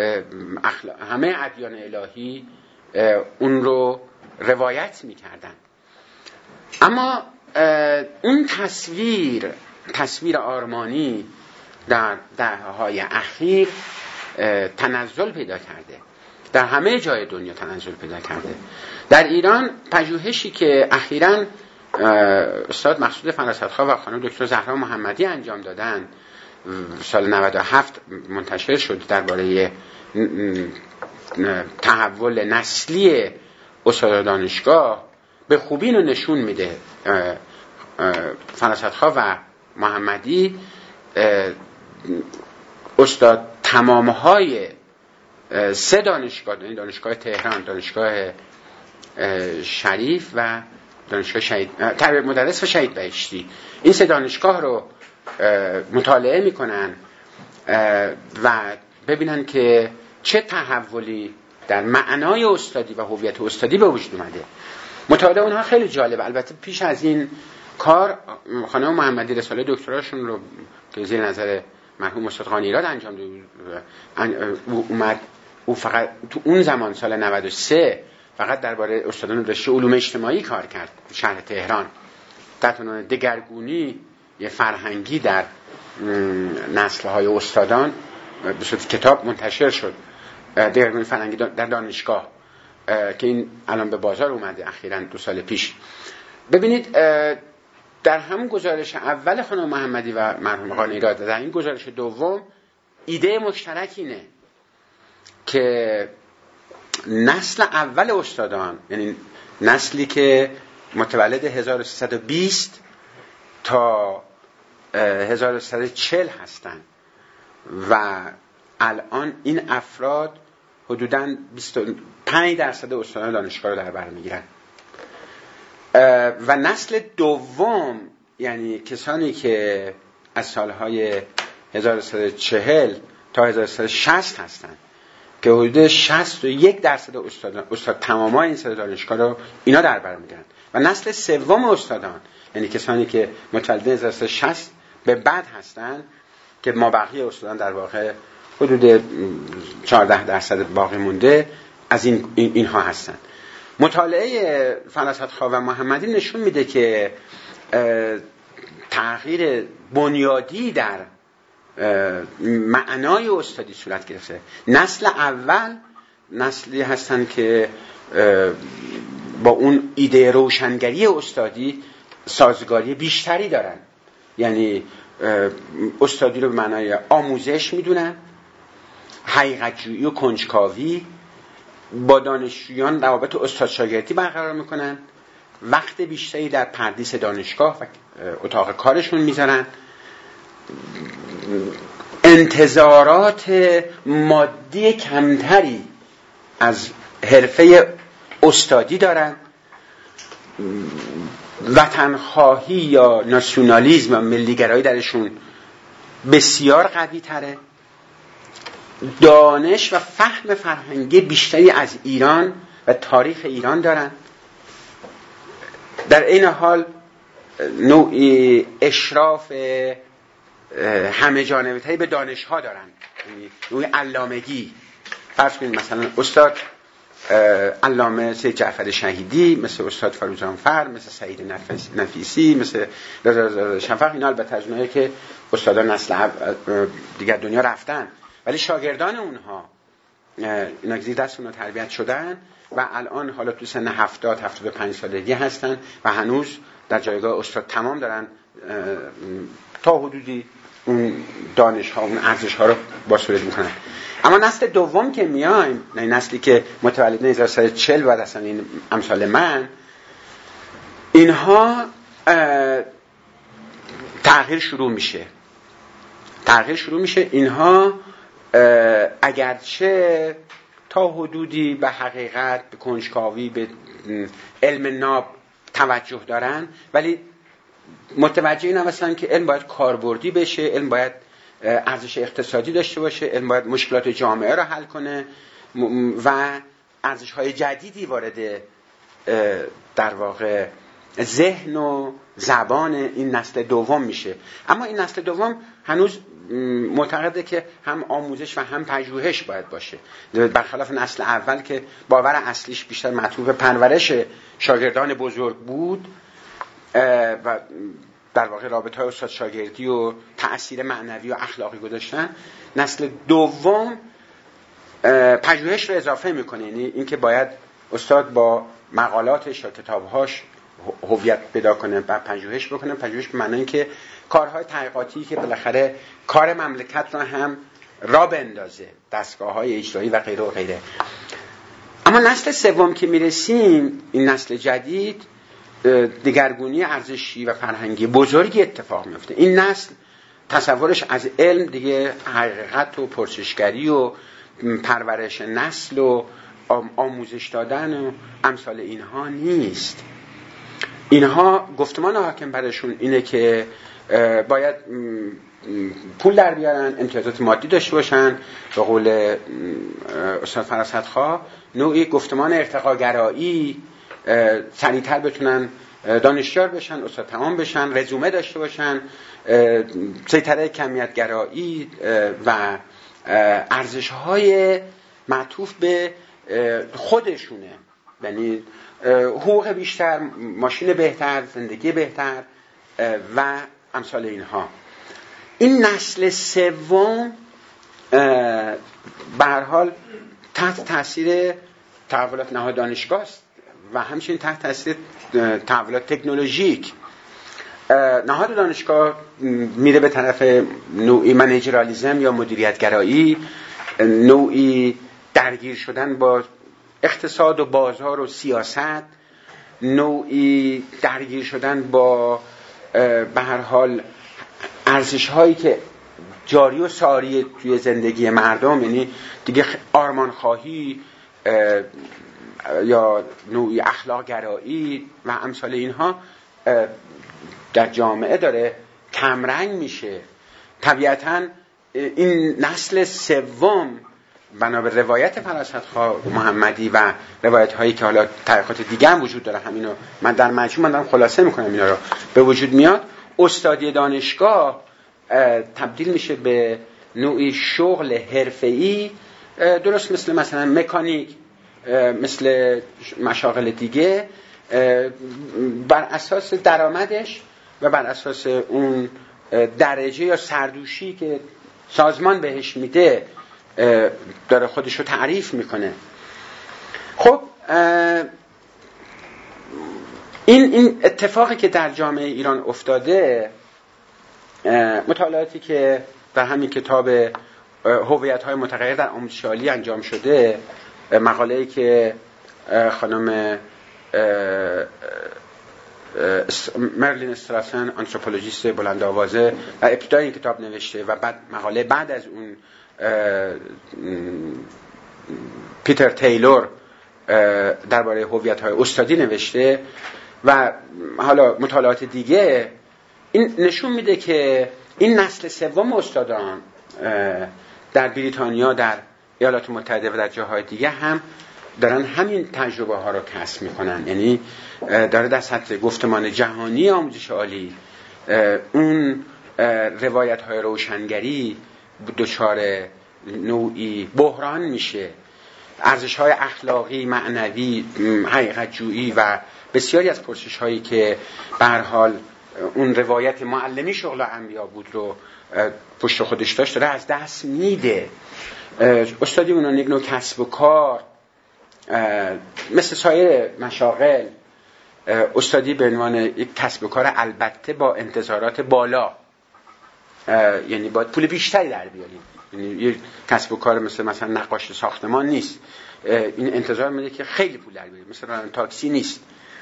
Speaker 1: همه ادیان الهی اون رو روایت می‌کردن. اما اون تصویر تصویر آرمانی در دهه‌های اخیر تنزل پیدا کرده، در همه جای دنیا تنزل پیدا کرده. در ایران پژوهشی که اخیراً استاد مقصود فراستخواه و خانم دکتر زهرا محمدی انجام دادن سال نود و هفت منتشر شد درباره تحول نسلی استاد دانشگاه، به خوبی اینو نشون میده. فراستخواه و محمدی استاد تمامهای سه دانشگاه، دانشگاه تهران، دانشگاه شریف و دانشگاه شهید تربیت مدرس و شهید بهشتی، این سه دانشگاه رو مطالعه میکنن و ببینن که چه تحولی در معنای استادی و هویت استادی به وجود اومده. مطالعه اونها خیلی جالب. البته پیش از این کار خانم محمدی رساله دکتراشون رو که زیر نظر مرحوم استاد قانیراد انجام داد اومد، او فقط تو اون زمان سال نود و سه فقط درباره استادان رشته علوم اجتماعی کار کرد شهر تهران، تحت عنوان دگرگونی یه فرهنگی در نسل‌های استادان به صورت کتاب منتشر شد، دگرگونی فرهنگی در دانشگاه، که این الان به بازار اومده اخیراً دو سال پیش. ببینید در همون گزارش اول خانم محمدی و مرحوم قانیراد، در این گزارش دوم ایده مشترک اینه که نسل اول استادان، یعنی نسلی که متولد هزار و سیصد و بیست تا هزار و سیصد و چهل هستن و الان این افراد حدوداً بیست و پنج درصد استادان دانشگاه رو در بر میگیرن و نسل دوم یعنی کسانی که از سالهای هزار و سیصد و چهل تا هزار و سیصد و شصت هستن که حدود شصت و یک درصد استادان استاد تمامای این سه دانشگاه رو اینا در بر میگیرن و نسل سوم استادان یعنی کسانی که متولد هزار و سیصد و شصت به بعد هستن که ما بقیه استادان در واقع حدود چهارده درصد باقی مونده از این اینها هستن. مطالعه فراستخواه و محمدی نشون میده که تغییر بنیادی در معنای استادی صورت گرفته. نسل اول نسلی هستن که با اون ایده روشنگری استادی سازگاری بیشتری دارن، یعنی استادی رو به معنای آموزش میدونن، حقیقت‌جویی و کنجکاوی، با دانشجویان روابط استاد شاگردی برقرار میکنن وقت بیشتری در پردیس دانشگاه و اتاق کارشون میذارن، انتظارات مادی کمتری از حرفه استادی دارن، وطنخواهی یا ناسیونالیسم یا ملیگرایی درشون بسیار قوی تره، دانش و فهم فرهنگی بیشتری از ایران و تاریخ ایران دارن، در این حال نوعی اشراف همه جانبه تری به دانش ها دارن، نوعی علامگی. فرض کنید مثلا استاد علامه سید جعفر شهیدی، مثل استاد فروزانفر، مثل سعید نفیسی، مثل رضا شفق، اینا البته از اونایی که استادان نسل دیگر دنیا رفتن، ولی شاگردان اونها اینا که زیر دست اونها تربیت شدن و الان حالا تو سن هفتاد هفتاد و پنج سالگی هستن و هنوز در جایگاه استاد تمام دارن تا حدودی اون دانش ها، اون ارزش ها رو بازسازی میکنن. اما نسل دوم که میایم، نه نسلی که متولد هزار و سیصد و چهل بعد اصلا این امثال من، اینها تغییر شروع میشه تغییر شروع میشه اینها اگرچه تا حدودی به حقیقت، به کنجکاوی، به علم ناب توجه دارن، ولی متوجه این هم هستن که علم باید کاربردی بشه، علم باید ارزش اقتصادی داشته باشه، علم باید مشکلات جامعه رو حل کنه و ارزش‌های جدیدی وارد در واقع ذهن و زبان این نسل دوم میشه. اما این نسل دوم هنوز معتقده که هم آموزش و هم پژوهش باید باشه، برخلاف نسل اول که باور اصلیش بیشتر معطوف پرورش شاگردان بزرگ بود و در واقع رابطه‌های استاد شاگردی و تأثیر معنوی و اخلاقی گذاشتن. نسل دوم پژوهش رو اضافه میکنه، یعنی اینکه باید استاد با مقالاتش یا کتابهاش هویت پیدا کنه و پژوهش بکنه. پژوهش به معنی اینکه کارهای تحقیقاتی که بالاخره کار مملکت رو هم را بندازه، دستگاه‌های اجرایی و غیره و غیره. اما نسل سوم که میرسیم، این نسل جدید، دگرگونی ارزشی و فرهنگی بزرگی اتفاق میفته. این نسل تصورش از علم دیگه حقیقت و پرسشگری و پرورش نسل و آموزش دادن و امثال اینها نیست. اینها گفتمان حاکم برشون اینه که باید پول در بیارن، امتیازات مادی داشته باشن، به قول استاد فراستخواه نوعی گفتمان ارتقاگرایی، سریعتر بتونن دانشیار بشن، استاد تمام بشن، رزومه داشته باشن، سیطره کمیتگرایی و ارزش‌های معطوف به خودشونه، یعنی حقوق بیشتر، ماشین بهتر، زندگی بهتر و امثال اینها. این نسل سوم به هر حال تحت تاثیر تحولات نهاد دانشگاه است و همچنین تحت تاثیر تحولات تکنولوژیک. نهاد دانشگاه میره به طرف نوعی منیجرالیسم یا مدیریتگرایی، نوعی درگیر شدن با اقتصاد و بازار و سیاست، نوعی درگیر شدن با به هر حال ارزش هایی که جاری و ساری توی زندگی مردم، یعنی دیگه آرمان خواهی یا نوعی اخلاق گرایی و امثال اینها در جامعه داره کمرنگ میشه. طبیعتاً این نسل سوم بنا به روایت فراستخواه محمدی و روایت هایی که حالا تحقیقات دیگه هم وجود داره، همینو من در مجموع من دارم خلاصه میکنم اینا رو، به وجود میاد استادی دانشگاه تبدیل میشه به نوعی شغل حرفه‌ای، درست مثل مثلا مکانیک، مثل مشاغل دیگه، بر اساس درآمدش و بر اساس اون درجه یا سردوشی که سازمان بهش میده داره خودشو تعریف میکنه. خب این این اتفاقی که در جامعه ایران افتاده، مطالعاتی که در همین کتاب هویت‌های متغیر در آموزش عالی انجام شده، مقاله‌ای که خانم مرلین استراسن، آنتروپولوژیست بلند آوازه و ابتدای این کتاب نوشته و بعد مقاله بعد از اون پیتر تیلور درباره هویت‌های استادی نوشته و حالا مطالعات دیگه، این نشون میده که این نسل سوم استادان در بریتانیا، در ایالات متحده و در جاهای دیگه هم دارن همین تجربه ها رو کسب میکنن. یعنی داره در سطح گفتمان جهانی آموزش عالی اون روایت های روشنگری دچار نوعی بحران میشه. ارزش های اخلاقی، معنوی، حقیقت جویی و بسیاری از پرسش هایی که به هر حال اون روایت معلمی شغل انبیا بود رو پشت خودش داشت داره از دست میده. استادی اونان یک نوع کسب و کار مثل سایر مشاغل، استادی به عنوان یک کسب و کار البته با انتظارات بالا، یعنی باید پول بیشتری در بیاریم. یعنی یک کسب و کار مثل مثلا نقاش ساختمان نیست، این انتظار میده که خیلی پول در بیاریم. مثل راننده تاکسی نیست،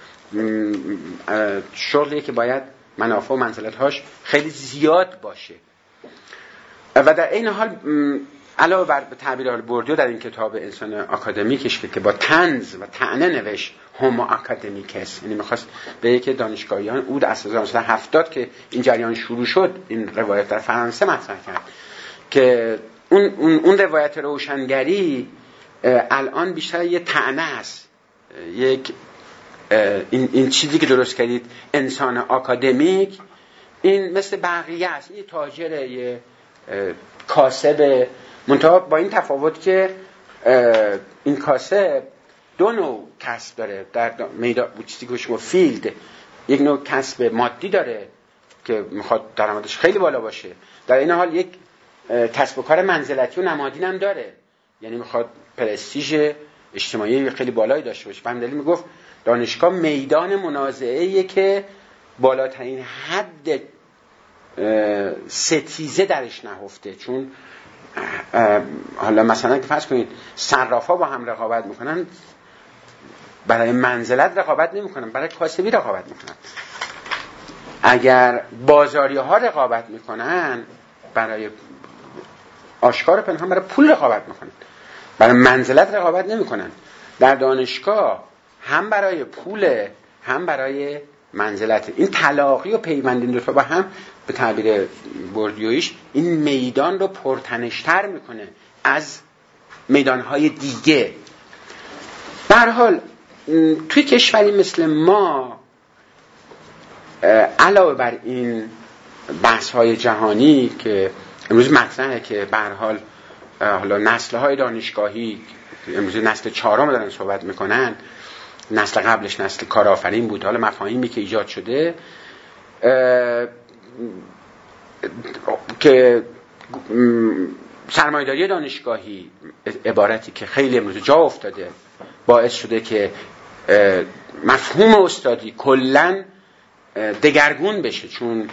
Speaker 1: شغلی که باید منافع و منزلت‌هاش خیلی زیاد باشه. و در این حال علاوه بر تعبیر حال بوردیو در این کتاب انسان آکادمیکش که با طنز و طعنه نوشت هومو آکادمیکس، یعنی می‌خواست به که دانشگاهیان او در هزار و نهصد و هفتاد که این جریان شروع شد این روایت در فرانسه مطرح کرد که اون اون اون روایت روشنگری الان بیشتر یه طعنه است. یک این این چیزی که درست کردید انسان آکادمیک، این مثل بقیه است، یه تاجر، یه کاسب، منتها با این تفاوت که این کاسب دو نوع کسب داره در میدان چیزی که شما فیلد. یک نوع کسب مادی داره که میخواد درآمدش خیلی بالا باشه، در این حال یک کسب و کار منزلتی و نمادین هم داره، یعنی میخواد پرستیژ اجتماعی خیلی بالایی داشته باشه. به همین دلیل میگفت دانشگاه میدان منازعه‌ایه که بالاترین حد ستیزه درش نهفته. چون حالا مثلا که فرض کنید صرافا با هم رقابت میکنن، برای منزلت رقابت نمیکنن، برای کاسبی رقابت میکنن. اگر بازاری ها رقابت میکنن، برای آشکار پنهان برای پول رقابت میکنن، برای منزلت رقابت نمیکنن. در دانشگاه هم برای پول هم برای منزلت. این تلاقی و پیوند این دو تا با هم به تعبیر بوردیویش این میدان رو پرتنش‌تر میکنه از میدانهای دیگه. به هر حال توی کشوری مثل ما علاوه بر این بحث‌های جهانی که امروز مطرحه که به هر حال حالا نسل‌های دانشگاهی امروز نسل چهارم دارن صحبت میکنن، نسل قبلش نسل کارآفرین بود، حالا مفاهیمی که ایجاد شده که سرمایه‌داری دانشگاهی، عبارتی که خیلی امروز جا افتاده، باعث شده که مفهوم استادی کلاً دگرگون بشه. چون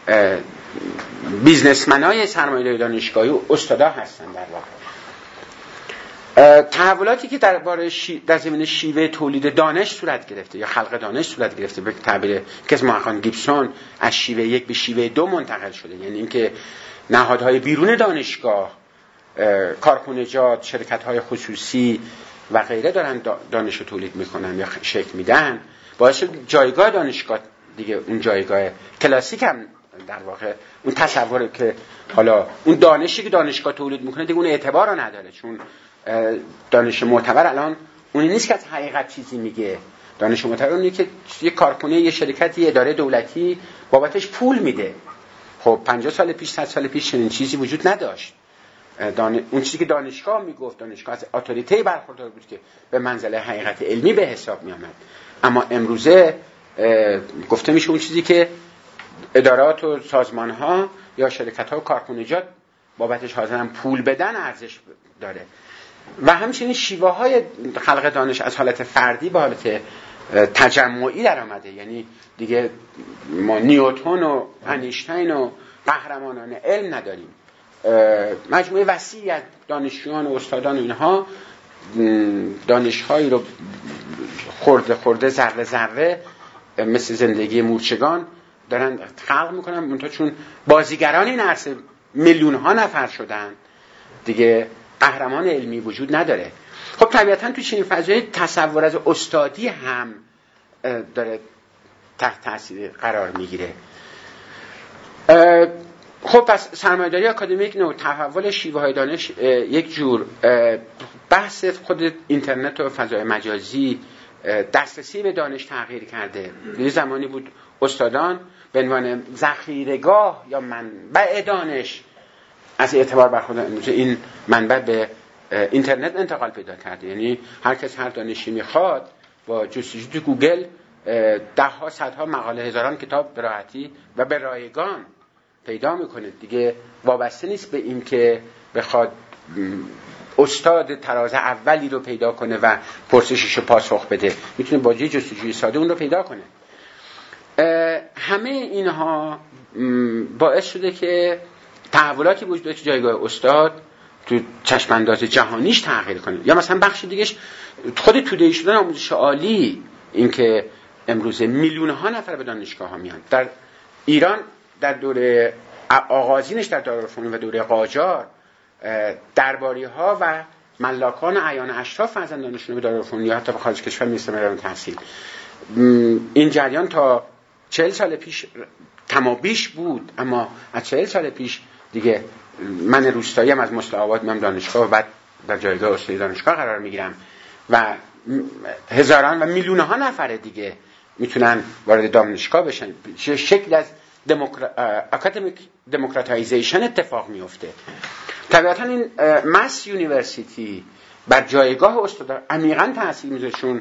Speaker 1: بیزنسمنای سرمایه‌داری دانشگاهی استادا هستن. در واقع تحولاتی که درباره شی... در زمینه شیوه تولید دانش صورت گرفته یا خلق دانش صورت گرفته، به تعبیر که از محققان گیبسون از شیوه یک به شیوه دو منتقل شده. یعنی اینکه نهادهای بیرون دانشگاه، کارخانجات، شرکت‌های خصوصی و غیره دارن دانش رو تولید میکنن یا شکل میدن، باعث جایگاه دانشگاه دیگه اون جایگاه کلاسیک هم در واقع اون تصوره که حالا اون دانشی که دانشگاه تولید میکنه دیگه اون اعتبار رو نداره. چون دانش معتبر الان اونی نیست که از حقیقت چیزی میگه. دانش معتبر اونیه که یه کارخونه، یه شرکتی، یه اداره دولتی بابتش پول میده. خب پنجاه سال پیش، صد سال پیش چنین چیزی وجود نداشت. دان... اون چیزی که دانشگاه میگفت، دانشگاه از اتوریته برخوردار بود که به منزله حقیقت علمی به حساب میامد. اما امروزه گفته میشه اون چیزی که ادارات و سازمان‌ها یا شرکت‌ها و کارخانجات بابتش حاضرن پول بدن ارزش داره. و همچنین شیوه های خلق دانش از حالت فردی به حالت تجمعی در آمده. یعنی دیگه ما نیوتن و انیشتین و قهرمانان علم نداریم. مجموعه وسیعی از دانشجویان و استادان و اینها دانش‌هایی رو خورده خورده ذره ذره مثل زندگی مورچگان دارن خلق میکنن، منتها چون بازیگران این عرصه میلیون ها نفر شدن دیگه قهرمان علمی وجود نداره. خب طبیعتا تو چنین فضای تصور از استادی هم داره تحت تاثیر قرار میگیره. خب پس سرمایه‌داری آکادمیک نوع تحول شیوه‌های دانش یک جور بحث خود اینترنت و فضای مجازی دسترسی به دانش تغییر کرده. یه زمانی بود استادان به عنوان ذخیره‌گاه یا منبع دانش از اعتبار برخوردار، این منبع به اینترنت انتقال پیدا کرده. یعنی هر کس هر دانشی میخواد با جستجو تو گوگل ده ها صدها مقاله هزاران کتاب به راحتی و به رایگان پیدا میکنه. دیگه وابسته نیست به این که بخواد استاد تراز اولی رو پیدا کنه و پرسشش رو پاسخ بده، میتونه با یه جستجوی ساده اون رو پیدا کنه. همه اینها باعث شده که تحولاتی وجود داره که جایگاه استاد تو چشمانداز جهانیش تغییر کنه. یا مثلا بخش دیگهش خود توده‌ای شدن آموزش عالی، این که امروز میلیون ها نفر به دانشگاه ها میان. در ایران در دوره آغازینش در دارالفنون و دوره قاجار درباری ها و ملاکان اعیان اشراف فرزندانشون به دارالفنون یا حتی به خارج کشور می‌رفتن تحصیل. این جریان تا چهل سال پیش کمابیش بود، اما از چهل سال پیش دیگه من روستایی هم از مصلح میام دانشگاه و بعد در جایگاه استادی دانشگاه قرار میگیرم و هزاران و میلیون ها نفر دیگه میتونن وارد دانشگاه بشن. شکل از اکادمیک دموکراتایزیشن اتفاق میفته. طبیعتا این مس یونیورسیتی بر جایگاه استاد عمیقاً تاثیر میذاره، چون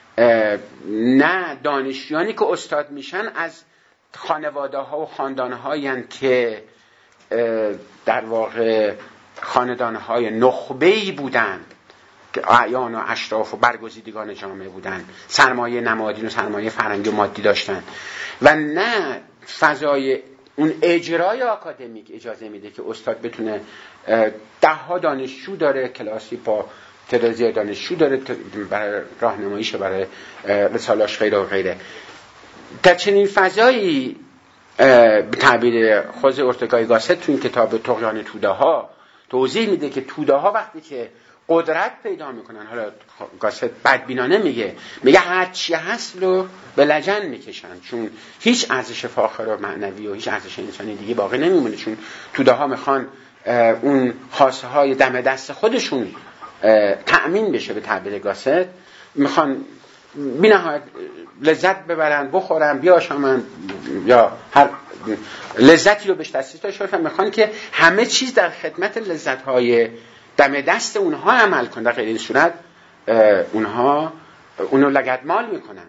Speaker 1: نه دانشجویانی که استاد میشن از خانواده ها و خاندان هایی هستند که در واقع خاندان های نخبه‌ای بودند که اعیان و اشراف و برگزیدگان جامعه بودند، سرمایه نمادین و سرمایه فرهنگی و مادی داشتند، و نه فضای اون اجرای آکادمیک اجازه میده که استاد بتونه ده ها دانشجو داره، کلاسی با تعداد زیاد دانشجو داره برای راهنماییش و برای رسالاش غیره و غیره. در چنین فضایی به تعبیر خوزه اورتگای گاست تو این کتاب طغیان توده ها توضیح میده که توده ها وقتی که قدرت پیدا میکنن، حالا گاست بدبینانه میگه میگه هر چی هست رو به لجن میکشن، چون هیچ ارزش فاخر و معنوی و هیچ ارزش انسانی دیگه باقی نمیمونه، چون توده ها میخوان اون خواسته های دم دست خودشون تأمین بشه. به تعبیر گاست میخوان بی نهایت لذت ببرن، بخورن، بیاشامن یا هر لذتی رو بهش دسترسی داشته باشن، میخوان که همه چیز در خدمت لذت‌های دم دست اونها عمل کنه. در غیر این صورت اونها اونو لگدمال میکنن.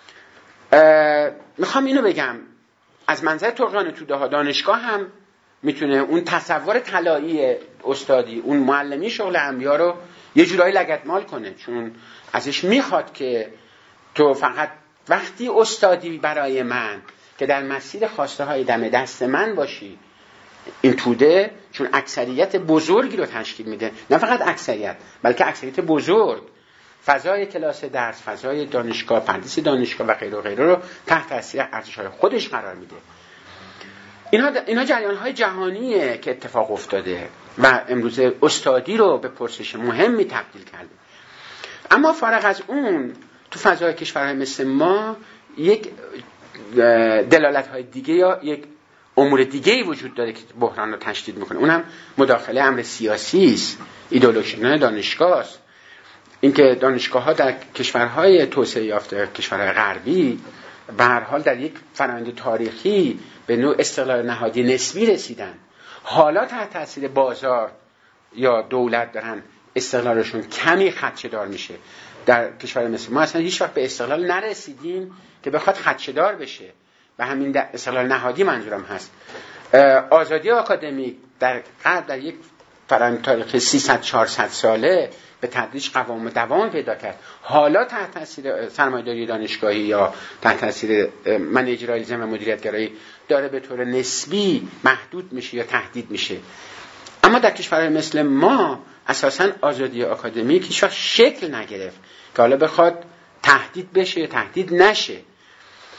Speaker 1: میخوام اینو بگم از منظر طغیان توده ها دانشگاه هم میتونه اون تصور طلایی استادی، اون معلمی شغل انبیا رو یه جورایی لگدمال کنه، چون ازش میخواد که تو فقط وقتی استادی برای من که در مسیر خواسته های دم دست من باشی. این توده چون اکثریت بزرگی رو تشکیل میده، نه فقط اکثریت بلکه اکثریت بزرگ، فضای کلاس درس، فضای دانشگاه، پردیس دانشگاه و غیره و غیره رو تحت تاثیر ارزش‌های خودش قرار میده. اینا اینا جریان‌های جهانیه که اتفاق افتاده و امروز استادی رو به پرسش مهمی تبدیل کرده. اما فارغ از اون تو فضای کشورهای مثل ما یک دلالت‌های دیگه یا یک امور دیگه‌ای وجود داره که بحران رو تشدید میکنه. اونم مداخله امر سیاسی است، ایدئولوژی دانشگاه است. اینکه دانشگاه‌ها در کشورهای توسعه یافته، کشورهای غربی، به هر حال در یک فرآیند تاریخی به نوع استقلال نهادی نسبی رسیدن. حالا تحت تاثیر بازار یا دولت دارن استقلالشون کمی خدشه‌دار میشه. در کشور مثل ما اصلا هیچ وقت به استقلال نرسیدیم که بخواد خدشه‌دار بشه و همین استقلال نهادی منظورم هست. آزادی آکادمیک در غرب در یک فرآیند تاریخی سیصد چهارصد ساله به تدریج قوام و دوام پیدا کرد. حالا تحت تاثیر سرمایه‌داری دانشگاهی یا تحت تاثیر منیجرالیسم و مدیریتگرایی داره به طور نسبی محدود میشه یا تهدید میشه. اما در کشورهای مثل ما اساساً آزادی آکادمیک هیچ وقت شکل نگرفت که حالا بخواد تهدید بشه یا تهدید نشه.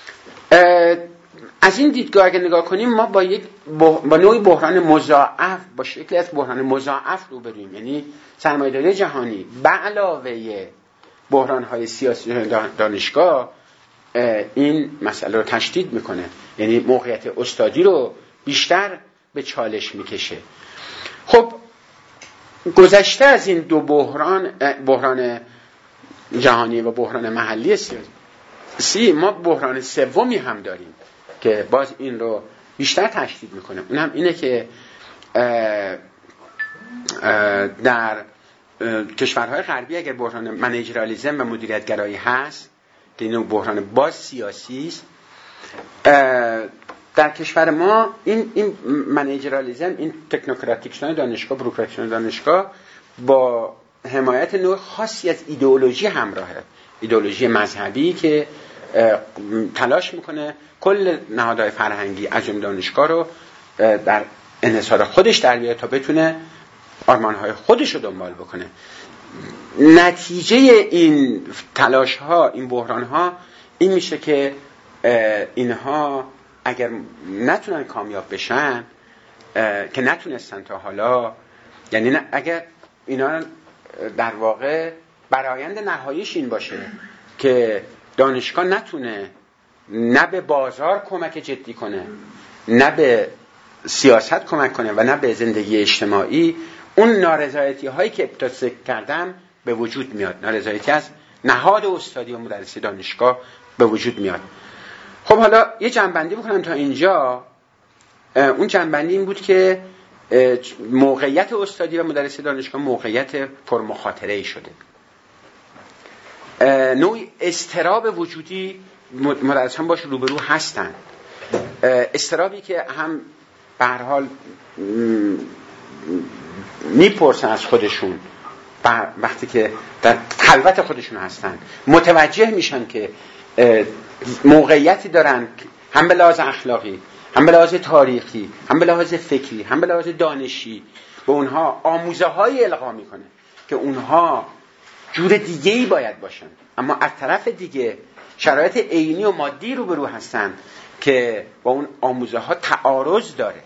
Speaker 1: از این دیدگاه اگه نگاه کنیم ما با یک با نوعی بحران مضاعف، با شکلی از بحران مضاعف روبرویم. یعنی سرمایه‌داری جهانی به علاوه بحران‌های سیاسی دانشگاه این مسئله رو تشدید میکنه، یعنی موقعیت استادی رو بیشتر به چالش میکشه. خب گذشته از این دو بحران، بحران جهانی و بحران محلی سیاسی، ما بحران سومی هم داریم که باز این رو بیشتر تشدید میکنه. اون هم اینه که اه اه در کشورهای غربی اگر بحران منیجرالیسم و مدیریت گرایی هست که این بحران باز سیاسی است، در کشور ما این این منیجرالیسم، این تکنوکراتیک شدن دانشگاه، بوروکراتیک شدن دانشگاه با حمایت نوع خاصی از ایدئولوژی همراهه، ایدئولوژی مذهبی که تلاش میکنه کل نهادهای فرهنگی از جمله دانشگاه رو در انحصار خودش در بیاره تا بتونه آرمانهای خودش رو دنبال بکنه. نتیجه این تلاش ها، این بحران ها این میشه که اینها اگر نتونن کامیاب بشن، که نتونستن تا حالا، یعنی اگر اینا در واقع برآیند نهاییش این باشه که دانشگاه نتونه نه به بازار کمک جدی کنه، نه به سیاست کمک کنه و نه به زندگی اجتماعی، اون نارضایتی هایی که ابتدا ذکر کردم به وجود میاد. نارضایتی از نهاد استادی و مدرسی دانشگاه به وجود میاد. خب حالا یه جنبندی بکنم تا اینجا. اون جنبندی این بود که موقعیت استادی و مدرسی دانشگاه موقعیت پرمخاطره‌ای شده. نوعی اضطراب وجودی مدرسان باش روبرو هستن، اضطرابی که هم به هر حال میپرسن از خودشون وقتی که در خلوت خودشون هستن، متوجه میشن که موقعیتی دارن هم به لحاظ اخلاقی، هم به لحاظ تاریخی، هم به لحاظ فکری، هم به لحاظ دانشی به اونها آموزه های القا میکنه که اونها جور دیگه‌ای باید باشن، اما از طرف دیگه شرایط عینی و مادی روبرو هستن که با اون آموزه ها تعارض داره.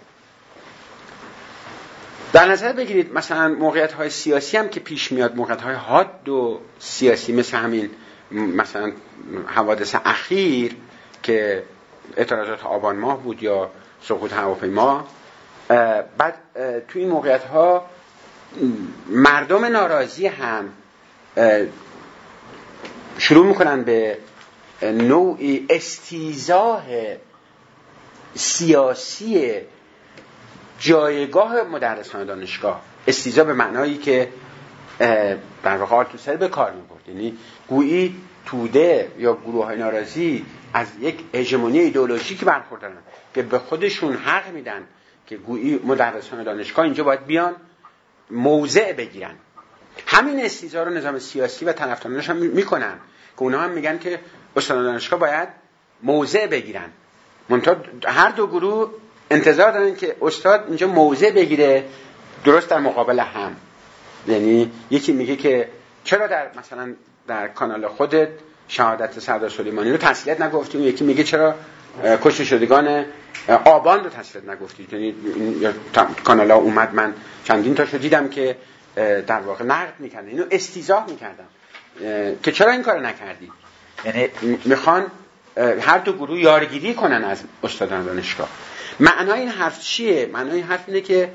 Speaker 1: در نظر بگیرید مثلا موقعیت های سیاسی هم که پیش میاد، موقعیت های حاد و سیاسی، مثل همین مثلا حوادث اخیر که اعتراضات آبان ماه بود یا سقوط هواپیما، بعد توی این موقعیت ها مردم ناراضی هم شروع میکنن به نوعی استیضاح سیاسی جایگاه مدرسان دانشگاه، استیضاح به معنایی که در واقع آلتوسر به کار میبرد، یعنی گویی توده یا گروه های ناراضی از یک هژمونی ایدئولوژیکی برخوردارن که به خودشون حق میدن که گویی مدرسان دانشگاه اینجا باید بیان موضع بگیرن. همین استیضاح رو نظام سیاسی و طرفدارانش هم میکنن که اونها هم میگن که استادان دانشگاه باید موضع بگیرن. منتها هر دو گروه انتظار دارن که استاد اینجا موضع بگیره درست در مقابل هم. یعنی یکی میگه که چرا در مثلا در کانال خودت شهادت سردار سلیمانی رو تسلیت نگفتی، یکی میگه چرا کشته شدگان آبان رو تسلیت نگفتی. یعنی کانال ها اومد، من چندین تاشو دیدم که در واقع نقد میکردن، اینو استیضاح میکردن که چرا این کارو نکردی. یعنی میخوان هر دو گروه یارگیری کنن از استادان دانشگاه. معنای این حرف چیه؟ معنای این حرف اینه که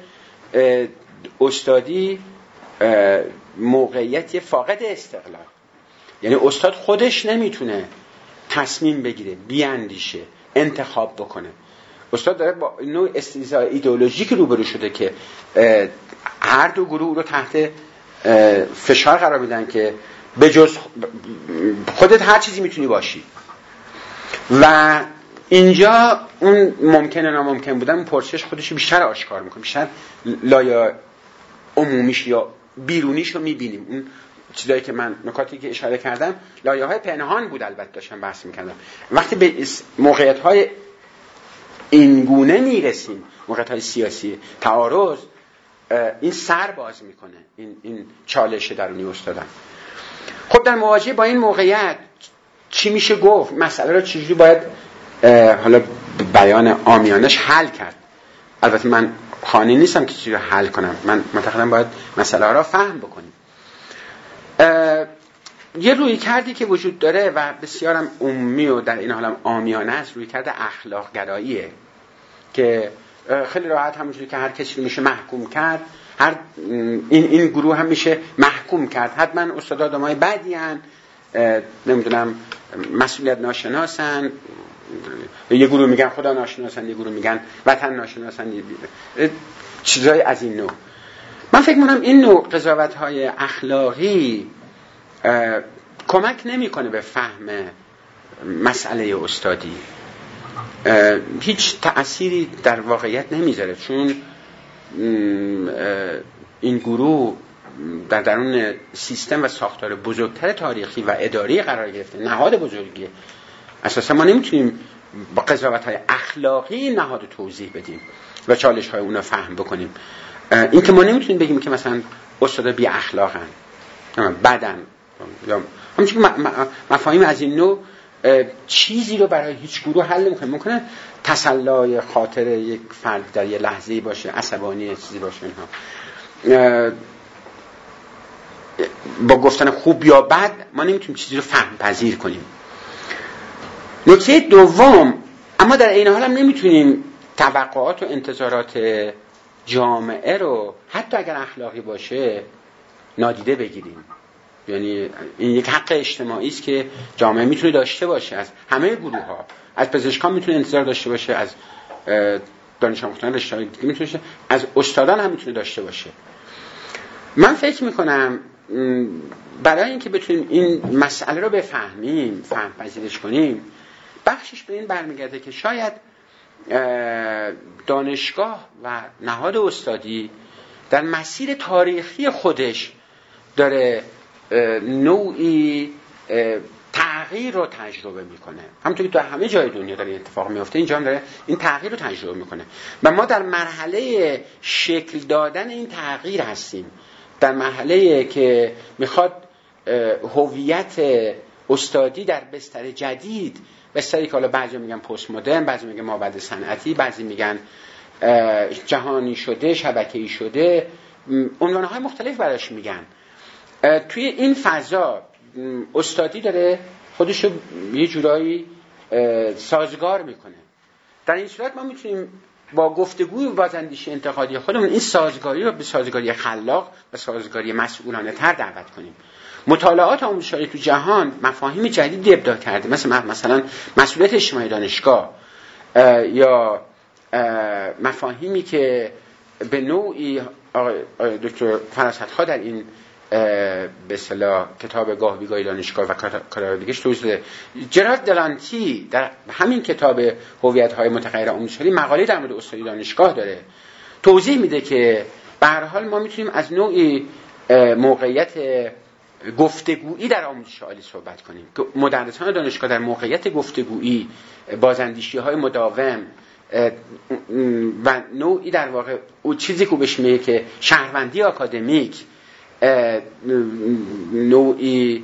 Speaker 1: استادی موقعیت فاقد استقلال، یعنی استاد خودش نمیتونه تصمیم بگیره، بیاندیشه، انتخاب بکنه. استاد داره با نوع استیضاح ایدئولوژیک روبرو شده که هر دو گروه رو تحت فشار قرار میدن که به جز خودت هر چیزی میتونی باشی. و اینجا اون ممکنه ناممکن بودن، اون پرسش خودش بیشتر آشکار میکنه، بیشتر لایه عمومیش یا بیرونیش رو میبینیم. اون چیزایی که من نکاتی که اشاره کردم لایه های پنهان بود، البته داشتم بحث میکردم. وقتی به موقعیت های اینگونه میرسیم، موقعیت های سیاسی تعارض، این سر باز میکنه این این چالش درونی استادان. خب در مواجهه با این موقعیت چی میشه گفت؟ مسئله رو چجوری باید حالا بیان عامیانش حل کرد. البته من خانه نیستم که چیزی رو حل کنم، من معتقدم باید مسئله ها را فهم بکنیم. یه روی کردی که وجود داره و بسیارم عمومی و در این حالم عامیانه است، روی کرد اخلاق گراییه که خیلی راحت همونجوری که هر کسی رو میشه محکوم کرد، هر این این گروه هم میشه محکوم کرد. حتما استاد آدمای بدی ان، نمیدونم مسئولیت ناشناسن، یه گروه میگن خدا ناشناسن، یه گروه میگن وطن ناشناسن، چیزای از این نوع. من فکر می‌کنم این نوع قضاوت‌های اخلاقی کمک نمی‌کنه به فهم مسئله استادی، هیچ تأثیری در واقعیت نمیذاره، چون این گروه در درون سیستم و ساختار بزرگتر تاریخی و اداری قرار گرفته، نهاد بزرگیه. اساسا ما نمیتونیم با قضاوت‌های اخلاقی نهاد توضیح بدیم و چالش‌های اون رو فهم بکنیم. این که ما نمیتونیم بگیم که مثلا استادا بی اخلاقن، بدن، یا همچنین مفاهیم از این نوع چیزی رو برای هیچ گروه حل نمی‌کنه. ممکنه تسلای خاطر یک فرد در یه لحظه‌ای باشه، عصبانی چیزی باشه، اینها با گفتن خوب یا بد ما نمیتونیم چیزی رو فهم پذیر کنیم. نکته دوم، اما در این حال هم نمیتونیم توقعات و انتظارات جامعه رو حتی اگر اخلاقی باشه نادیده بگیریم. یعنی این یک حق اجتماعی است که جامعه میتونه داشته باشه، از همه گروه ها، از پزشکان میتونه انتظار داشته باشه، از دانش آموزان رشته‌های دیگه میتونه، از استادان هم میتونه داشته باشه. من فکر میکنم برای اینکه بتونیم این مسئله رو بفهمیم، فهم پذیرش کنیم، بخشش به این برمیگرده که شاید دانشگاه و نهاد استادی در مسیر تاریخی خودش داره نوعی تغییر رو تجربه میکنه. همونطور که در همه جای دنیا داره اتفاق میفته، اینجا هم داره این تغییر رو تجربه میکنه و ما در مرحله شکل دادن این تغییر هستیم، در مرحله که میخواد هویت استادی در بستر جدید، بستری که حالا بعضی میگن پست مدرن، بعضی میگن مابعد صنعتی، بعضی میگن جهانی شده، شبکه‌ای شده، عنوانهای مختلف براش میگن. توی این فضا استادی داره خودشو یه جورایی سازگار میکنه. در این صورت ما میتونیم با گفتگوی و بازاندیشی انتقادی خودمون این سازگاری رو به سازگاری خلاق و سازگاری مسئولانه تر دعوت کنیم. مطالعات آموزشی تو جهان مفاهیم جدیدی ابداع کرده، مثلا مثلا مسئولیت اجتماعی دانشگاه، یا مفاهیمی که به نوعی دکتر فراسخی در این به اصطلاح کتاب گاه بیگاه دانشگاه و کارهای دیگه‌اش توضیح داده. جرارد دلانتی در همین کتاب هویت‌های متغیر آموزشی مقاله در مورد استادی دانشگاه داره، توضیح میده که به هر حال ما میتونیم از نوعی موقعیت گفتگویی در آموزش عالی صحبت کنیم که مدرسان دانشگاه در موقعیت گفتگویی، بازاندیشی‌های مداوم و نوعی در واقع او چیزی که بهش میگه که شهروندی آکادمیک، نوعی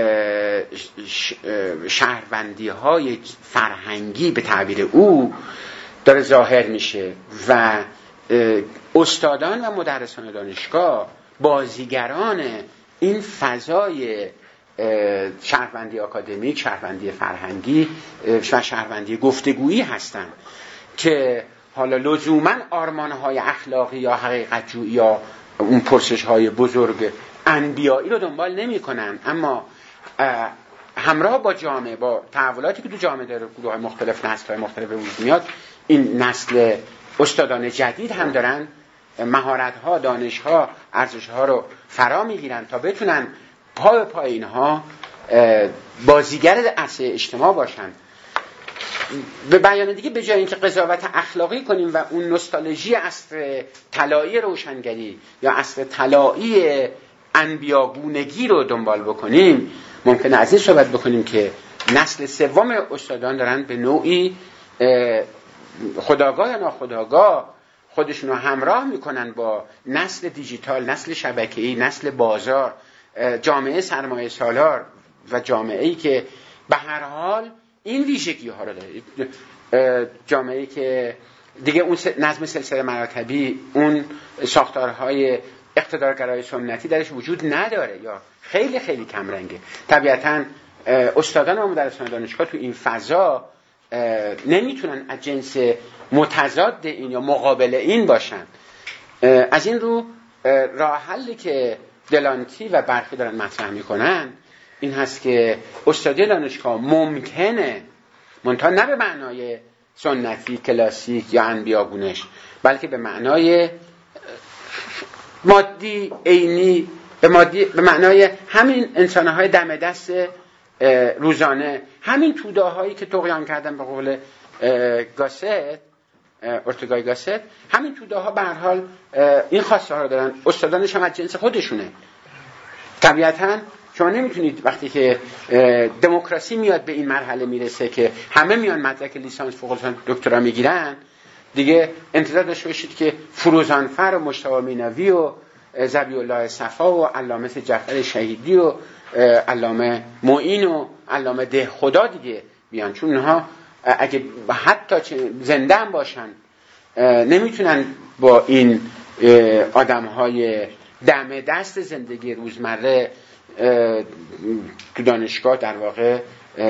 Speaker 1: شهروندی های فرهنگی به تعبیر او داره ظاهر میشه و استادان و مدرسان دانشگاه بازیگران این فضای شهروندی آکادمیک، شهروندی فرهنگی و شهروندی گفتگویی هستند که حالا لزوماً آرمانهای اخلاقی یا حقیقت جویی یا اون پرسش های بزرگ انبیایی رو دنبال نمی کنن، اما همراه با جامعه، با تحولاتی که تو جامعه داره، گروه های مختلف، نسل های مختلف به وجود میاد، این نسل استادان جدید هم دارن مهارت ها، دانش ها، ارزش ها رو فرا میگیرن تا بتونن پا به پای اینها بازیگر عرصه اجتماع باشن. به بیان دیگه به جای اینکه قضاوت اخلاقی کنیم و اون نوستالژی عصر طلایی روشنگری یا عصر طلایی انبیاگونگی رو دنبال بکنیم، ممکنه از این صحبت بکنیم که نسل سوم استادان دارن به نوعی خودآگاه یا ناخودآگاه خودشون رو همراه میکنن با نسل دیجیتال، نسل شبکه‌ای، نسل بازار، جامعه سرمایه سالار و جامعه‌ای که به هر حال این ویژگی ها رو داره. جامعه‌ای که دیگه اون نظم سلسله مراتبی، اون ساختارهای اقتدارگرای سنتی درش وجود نداره یا خیلی خیلی کم رنگه. طبیعتاً استادان و مدرسان دانشگاه تو این فضا نمیتونن از جنس متضاد این یا مقابل این باشن. از این رو راه حلی که دلانتی و برخی دارن مطرح میکنن این هست که استادی دانشگاه ممکنه، منتها نه به معنای سنتی کلاسیک یا انبیاگونش، بلکه به معنای مادی عینی، به مادی به معنای همین انسان‌های دم دست روزانه، همین توده‌هایی که طغیان کردن به قول گاست، ارتگای گاست، همین توده‌ها به هر حال این خواسته ها رو دارن. استادانش هم از جنس خودشونه. طبیعتاً شما نمیتونید وقتی که دموکراسی میاد به این مرحله میرسه که همه میان مدرک لیسانس فوق لیسانس دکترا میگیرن، دیگه انتظار داشته باشید که فروزانفر و مجتبی مینوی و ذبیح الله صفا و علامه جعفر شهیدی و علامه معین و علامه ده خدا دیگه بیان، چون اونها اگه حتی زنده هم باشن نمیتونن با این آدم‌های دم دست زندگی روزمره تو دانشگاه در واقع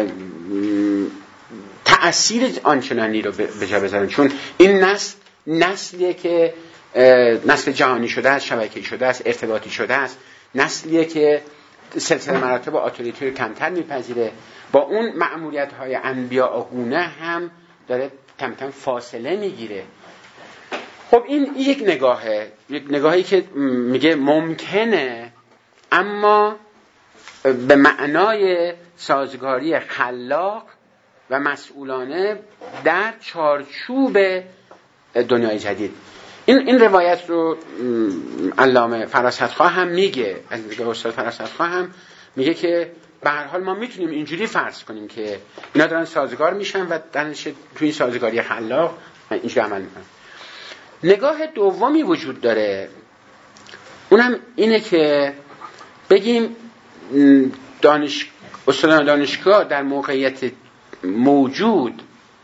Speaker 1: تأثیر آنچنانی رو به جا بذارن، چون این نسل نسلیه که نسل جهانی شده است، شبکه‌ای شده است، ارتباطی شده است، نسلیه که سلسله مراتب اتوریته رو کمتر میپذیره، با اون مأموریت‌های انبیاءگونه هم داره کم کم فاصله میگیره. خب این یک نگاهه، یک نگاهی که میگه ممکنه اما به معنای سازگاری خلاق و مسئولانه در چارچوب دنیای جدید. این این روایت رو علامه فراستخواه هم میگه، از دیگه استاد فراستخواه هم میگه که به هر حال ما میتونیم اینجوری فرض کنیم که اینا دارن سازگار میشن و درنش تو این سازگاری خلاق اینجوری عمل میکنن. نگاه دومی وجود داره، اونم اینه که بگیم دانش استادان دانشگاه در موقعیت موجود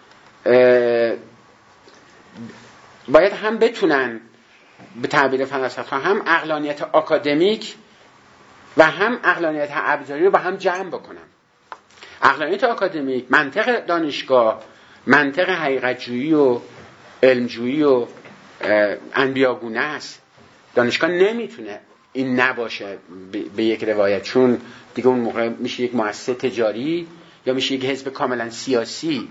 Speaker 1: باید هم بتونن به تعبیر فلسفه هم عقلانیت آکادمیک و هم عقلانیت ابزاری رو با هم جمع بکنن. عقلانیت آکادمیک منطق دانشگاه، منطق حقیقت جویی و علم جویی و انبیاگونه است. دانشگاه نمیتونه این نباشه به یک روایت، چون دیگه اون موقع میشه یک مؤسسه تجاری یا میشه یک حزب کاملا سیاسی.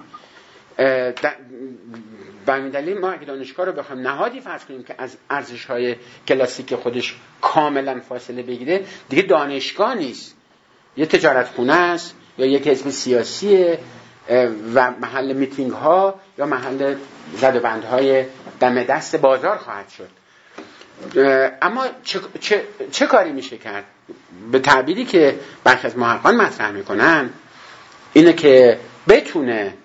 Speaker 1: به همین دلیل ما اگه دانشگاه رو بخوایم نهادی فرض کنیم که از ارزش‌های کلاسیک خودش کاملا فاصله بگیره، دیگه دانشگاه نیست، یه تجارت خونه است یا یک حزب سیاسیه و محل میتینگ ها یا محل زد و بندهای دم دست بازار خواهد شد. اما چه, چه, چه کاری میشه کرد؟ به تعبیری که برخی از محققان مطرح میکنن اینه که بتونه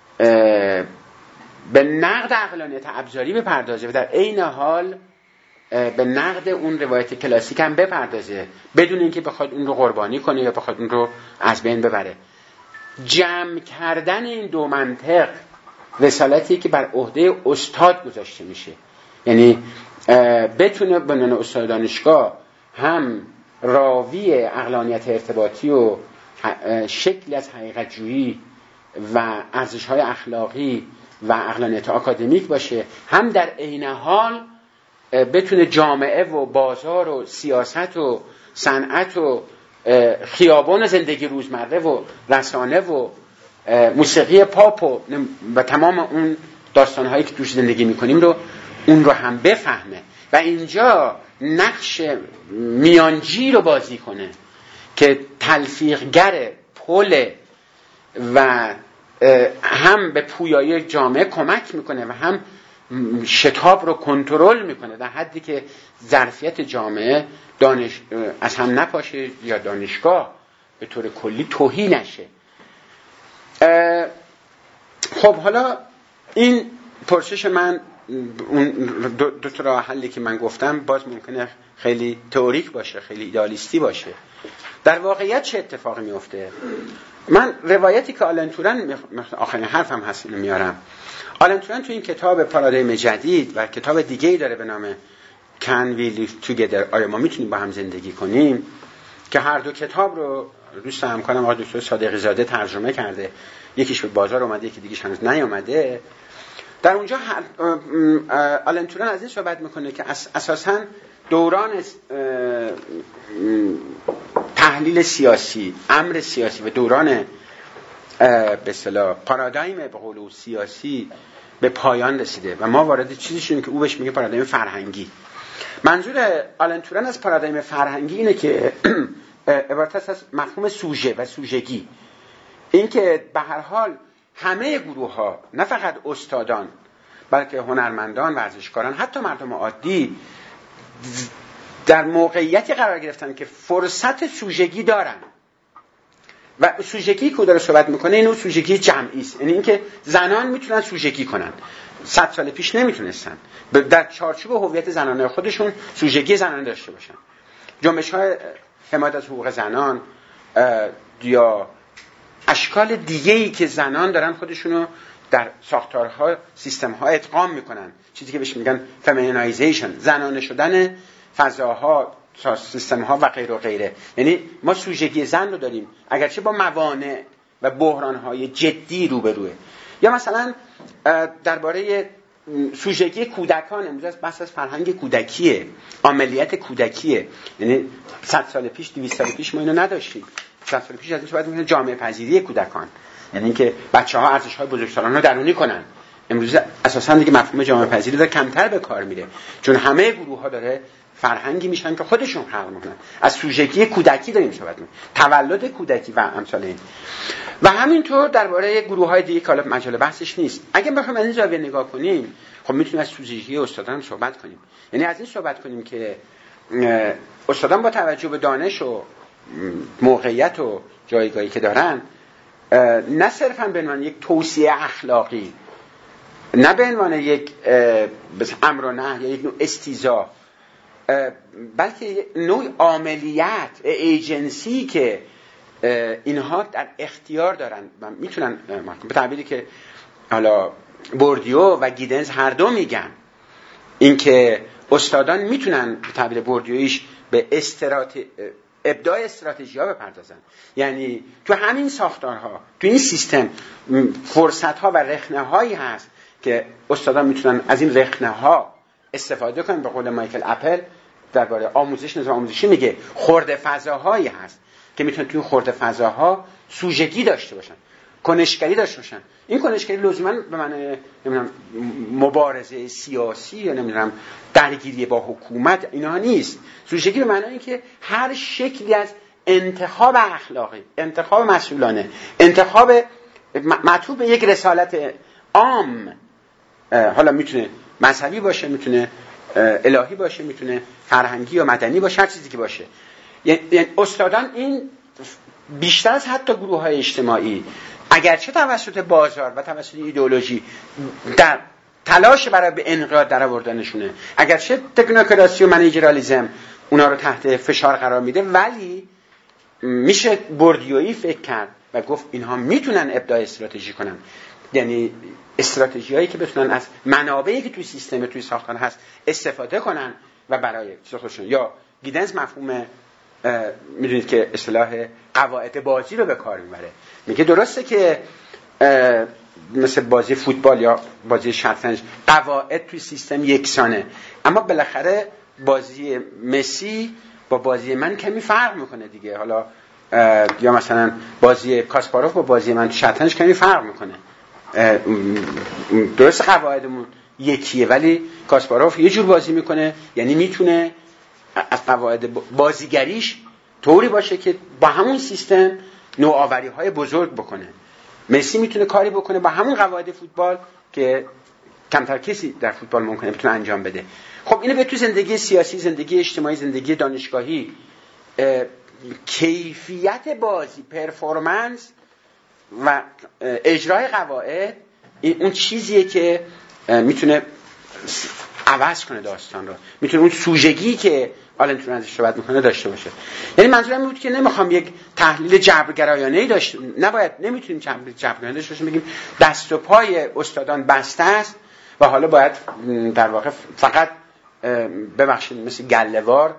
Speaker 1: به نقد عقلانیت ابزاری بپردازه و در عین حال به نقد اون روایت کلاسیک هم بپردازه، بدون اینکه بخواد اون رو قربانی کنه یا بخواد اون رو از بین ببره. جمع کردن این دو منطق رسالتی که بر عهده استاد گذاشته میشه، یعنی بتونه به عنوان استاد دانشگاه هم راوی عقلانیت ارتباطی و شکلی از حقیقت جویی و ارزش‌های اخلاقی و عقلانیت آکادمیک باشه، هم در عین حال بتونه جامعه و بازار و سیاست و صنعت و خیابان زندگی روزمره و رسانه و موسیقی پاپ و, و تمام اون داستان‌هایی که توش زندگی می‌کنیم رو اون رو هم بفهمه و اینجا نقش میانجی رو بازی کنه که تلفیقگر پل و هم به پویایی جامعه کمک میکنه و هم شتاب رو کنترل میکنه در حدی که ظرفیت جامعه دانش از هم نپاشه یا دانشگاه به طور کلی توهی نشه. خب حالا این پرسش من اون دو, دو تا راه حلی که من گفتم باز ممکنه خیلی تئوریک باشه، خیلی ایدالیستی باشه. در واقعیت چه اتفاقی میفته؟ من روایتی که آلن تورن آخرین حرفم هست اینو میارم. آلن تورن تو این کتاب پارادایم جدید و کتاب دیگه‌ای داره به نام Can We Live Together، آیا ما میتونیم با هم زندگی کنیم، که هر دو کتاب رو دوست همکارم آقای دکتر صادقی زاده ترجمه کرده. یکیش به بازار اومده، یکی دیگه‌ش هنوز نیومده. در اونجا آلن تورن از این صحبت میکنه که اساساً دوران تحلیل سیاسی، امر سیاسی و دوران به اصطلاح پارادایم به قول او سیاسی به پایان رسیده و ما وارد چیزی شدیم که او بهش میگه پارادایم فرهنگی. منظور آلن تورن از پارادایم فرهنگی اینه که عبارت است از مفهوم سوژه و سوژگی. این که به هر حال همه گروه ها، نه فقط استادان بلکه هنرمندان، ورزشکاران، حتی مردم عادی در موقعیتی قرار گرفتن که فرصت سوژگی دارن و سوژگی که داره صحبت میکنه اینو سوژگی جمعی است. یعنی اینکه زنان میتونن سوژگی کنن، صد سال پیش نمیتونستن در چارچوب هویت زنانه خودشون سوژگی زنانه داشته باشن. جنبش‌های حمایت از حقوق زنان یا اشکال دیگه‌ای که زنان دارن خودشونو در ساختارها، سیستم‌ها ادغام میکنن، چیزی که بهش میگن فمینایزیشن، زنانه شدن فضاها، سیستم‌ها و غیره و غیره. یعنی ما سوژگی زن رو داریم اگرچه با موانع و بحران‌های جدی روبروه. یا مثلا درباره سوژگی کودکان، امروز بحث از فرهنگ کودکیه، عملیات کودکیه. یعنی صد سال پیش، دویست سال پیش ما اینو نداشتیم. صد سال پیش از این صحبت می‌کنیم جامعه پذیری کودکان، یعنی اینکه بچه‌ها ارزش‌های بزرگسالان رو درونی کنن. امروز اساساً دیگه مفهوم جامعه پذیری داره کمتر به کار میره، چون همه گروه‌ها داره فرهنگی میشن که خودشون خلق میکنن. از سوژگی کودکی داریم صحبت میکنیم، تولد کودکی و امثال این. و همینطور درباره گروه‌های دیگه که حالا مجال بحثش نیست. اگه بخوایم از این زاویه نگاه کنیم، خب میتونیم از سوژگی استادان صحبت کنیم. یعنی از این صحبت کنیم که استادان با توجه به دانش و موقعیت و جایگاهی که دارن، نه صرفاً به عنوان یک توصیه اخلاقی، نه به عنوان یک امر و نهی یا یک نوع استیضاح، بلکه نوع عاملیت، ایجنسی که اینها در اختیار دارن و میتونن، به تعبیری که حالا بوردیو و گیدنز هر دو میگن، اینکه استادان میتونن به تعبیر بوردیویش به استراتژی ابداع استراتژی‌ها بپردازن. یعنی تو همین ساختارها، تو این سیستم فرصت‌ها و رخنه‌هایی هست که استادان میتونن از این رخنه‌ها استفاده کنن. به قول مایکل اپل درباره آموزش، نظام آموزشی میگه خرده فضاهایی هست که میتونن توی خرده فضاها سوژگی داشته باشن، کنشگری داشته باشن. این کنشگری لزوما به معنی نمیدونم مبارزه سیاسی یا نمیدونم درگیری با حکومت اینها نیست. سوژگی به معنی اینه که هر شکلی از انتخاب اخلاقی، انتخاب مسئولانه، انتخاب معطوف به یک رسالت عام، حالا میتونه مذهبی باشه، میتونه الهی باشه، میتونه فرهنگی یا مدنی باشه، هر چیزی که باشه. یعنی استادان این بیشتر از حتی گروه‌های اجتماعی، اگرچه توسط بازار و توسط ایدئولوژی در تلاش برای به انقیاد در آوردنشونه، اگرچه تکنوکراسی و منیجرالیسم اونا رو تحت فشار قرار میده، ولی میشه بوردیویی فکر کرد و گفت اینها میتونن ابداع استراتژی کنن. یعنی استراتژیایی که بتونن از منابعی که توی سیستم، توی ساختار هست استفاده کنن و برای چیز خودشون. یا گیدنز مفهوم میدونید که اصطلاح قواعد بازی رو به کار میبره. میگه درسته که مثل بازی فوتبال یا بازی شطرنج قواعد توی سیستم یکسانه، اما بالاخره بازی مسی با بازی من کمی فرق میکنه دیگه. حالا یا مثلا بازی کاسپاروف با بازی من شطرنج کمی فرق میکنه. درست قواعدمون یکیه، ولی کاسپاروف یه جور بازی میکنه، یعنی میتونه از قواعد بازیگریش طوری باشه که با همون سیستم نوآوری های بزرگ بکنه. مسی میتونه کاری بکنه با همون قواعد فوتبال که کمتر کسی در فوتبال ممکنه بتونه انجام بده. خب اینو به تو زندگی سیاسی، زندگی اجتماعی، زندگی دانشگاهی، کیفیت بازی، پرفورمنس و اجرای قواعد، این اون چیزیه که میتونه عوض کنه داستان رو، میتونه اون سوژگی که آلن تورین ازش صحبت میکنه داشته باشه. یعنی منظورم این بود که نمیخوام یک تحلیل جبرگرایانه‌ای داشته، نباید، نمیتونیم جبرگرایانه داشته باشیم بگیم دست و پای استادان بسته است و حالا باید در واقع فقط ببخشید مثل گله‌وار،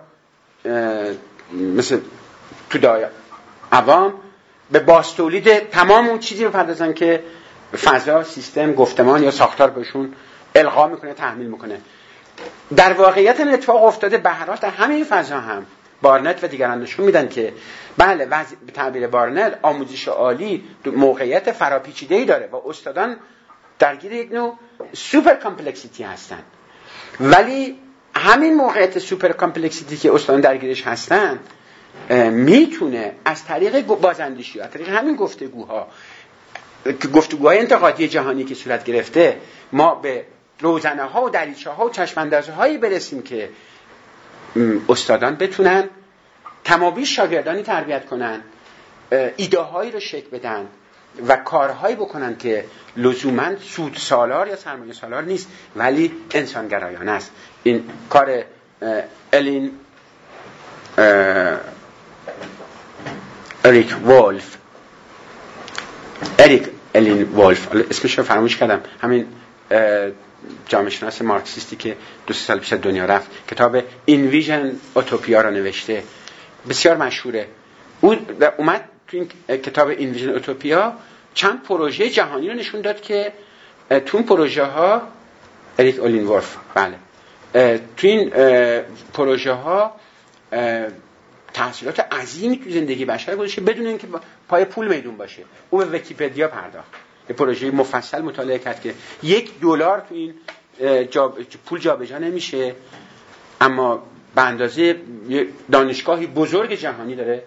Speaker 1: مثل تو دای عوام به باستولید تمام اون چیزی بپردازن که فضا، سیستم، گفتمان یا ساختار بهشون القا میکنه، تحمیل میکنه. در واقعیت این اتفاق افتاده به هر حال در همین فضا هم بارنت و دیگران نشون میدن که بله وضع به تعبیر بارنت آموزش عالی موقعیت فراپیچیده‌ای داره و استادان درگیر یک نوع سوپر کامپلکسیتی هستن، ولی همین موقعیت سوپر کامپلکسیتی که استادان درگیرش هستن میتونه از طریق بازاندیشی، از طریق همین گفتگوها که گفتگوهای انتقادی جهانی که صورت گرفته، ما به روزنه ها و دریچه ها و چشماندازه هایی برسیم که استادان بتونن کمابیش شاگردانی تربیت کنن، ایده هایی رو شکل بدن و کارهایی بکنن که لزوما سود سالار یا سرمایه سالار نیست ولی انسانگرایانه است. این کار الین اریک وولف اریک الین وولف اسمش رو فراموش کردم، همین جامعه شناس مارکسیستی که دو سه سال پیش از دنیا رفت، کتاب این ویژن اوتوپیا را نوشته، بسیار مشهوره. او اومد تو این کتاب این ویژن اوتوپیا چند پروژه جهانی رو نشون داد که تو این پروژه ها اریک الین وولف بله تو این پروژه ها تحصیلات عظیمی تو زندگی بشر گذاشته بدون اینکه پای پول میدون باشه. او به ویکی‌پدیا پرداخت، یه پروژه مفصل مطالعه کرد که یک دلار تو این جا پول جابجا نمیشه، اما به اندازه دانشگاهی بزرگ جهانی داره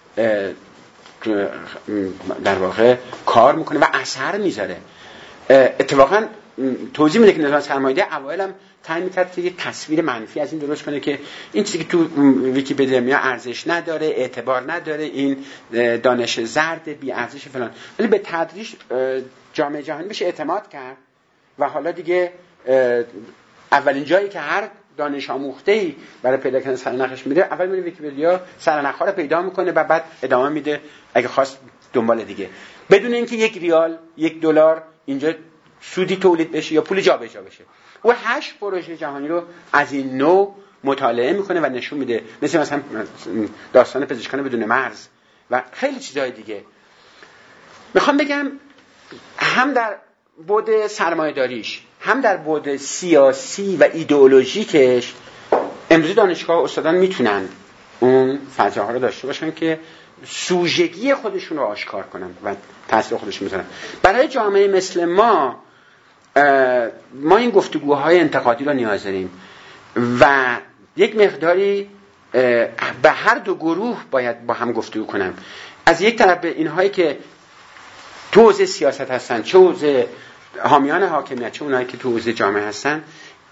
Speaker 1: در واقع کار میکنه و اثر میذاره. اتفاقا توضیح میده که نظام سرمایه‌داری اوایل هم تعیین میکرد که یه تصویر منفی از این درست کنه که این چیزی که تو ویکی‌پدیا میاد ارزش نداره، اعتبار نداره، این دانش زرد بی ارزش فلان، ولی به تدریج جامعه جهانی بهش اعتماد کرد و حالا دیگه اولین جایی که هر دانش آموخته‌ای برای پیدا کردن سرنخش میره، اول میره ویکی‌پدیا سرنخ‌ها رو پیدا میکنه و بعد ادامه میده اگه خواست دنبال دیگه، بدون اینکه یک ریال، یک دلار اینجا سودی تولید بشه یا پول جابجا بشه. او هشت پروژه جهانی رو از این نوع مطالعه میکنه و نشون میده، مثل مثلا داستان پزشکان بدون مرز و خیلی چیزهای دیگه. میخوام بگم هم در بعد سرمایه‌داریش، هم در بعد سیاسی و ایدئولوژیکش امروز دانشگاه و استادان میتونن اون فضاها رو داشته باشن که سوژگی خودشون رو آشکار کنن و تاثیر خودشون بذارن. برای جامعه مثل ما ما این گفتگوهای انتقادی رو نیاز داریم و یک مقداری به هر دو گروه باید با هم گفتگو کنم. از یک طرف به اینهایی که تو حوزه سیاست هستن، چه حوزه حامیان حاکمیت، چه اونهایی که تو حوزه جامعه هستن،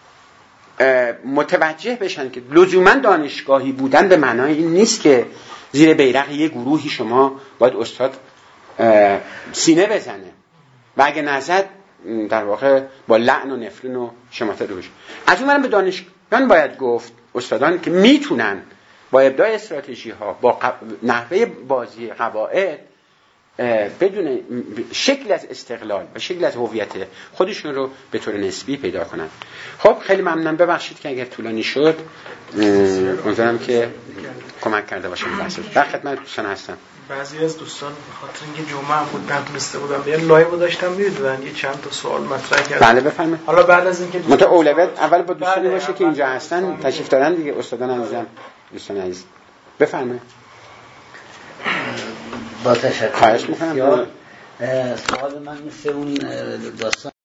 Speaker 1: متوجه بشن که لزوما دانشگاهی بودن به معنای این نیست که زیر بیرق یک گروهی شما باید استاد سینه بزنه و اگه نزد در واقع با لعن و نفرین و شماتت روش. از اون من به دانشگاهان باید گفت استادان که میتونن با ابداع استراتژی ها، با نحوه بازی قواعد، بدون شکل از استقلال و شکل از هویت خودشون رو به طور نسبی پیدا کنن. خب خیلی ممنونم، ببخشید که اگر طولانی شد، امیدوارم که کمک کرده باشم بحث. در خدمت دوستان هستم.
Speaker 2: بعضی از دوستان به خاطر اینکه جمعه بود نتونسته بودم بیان لایو داشتم می‌دیدن، یه چند تا سوال مطرح کردم.
Speaker 1: بله بفرمایید.
Speaker 2: حالا بعد از اینکه
Speaker 1: مت اولویت اول با دوستانی باشه که اینجا هستن، تشریف دارن دیگه، استادان عزیزم، دوستان عزیز بفرمایید.
Speaker 3: با تشکر.
Speaker 1: خواهش می‌کنم.
Speaker 3: سوال من مثل اون داستان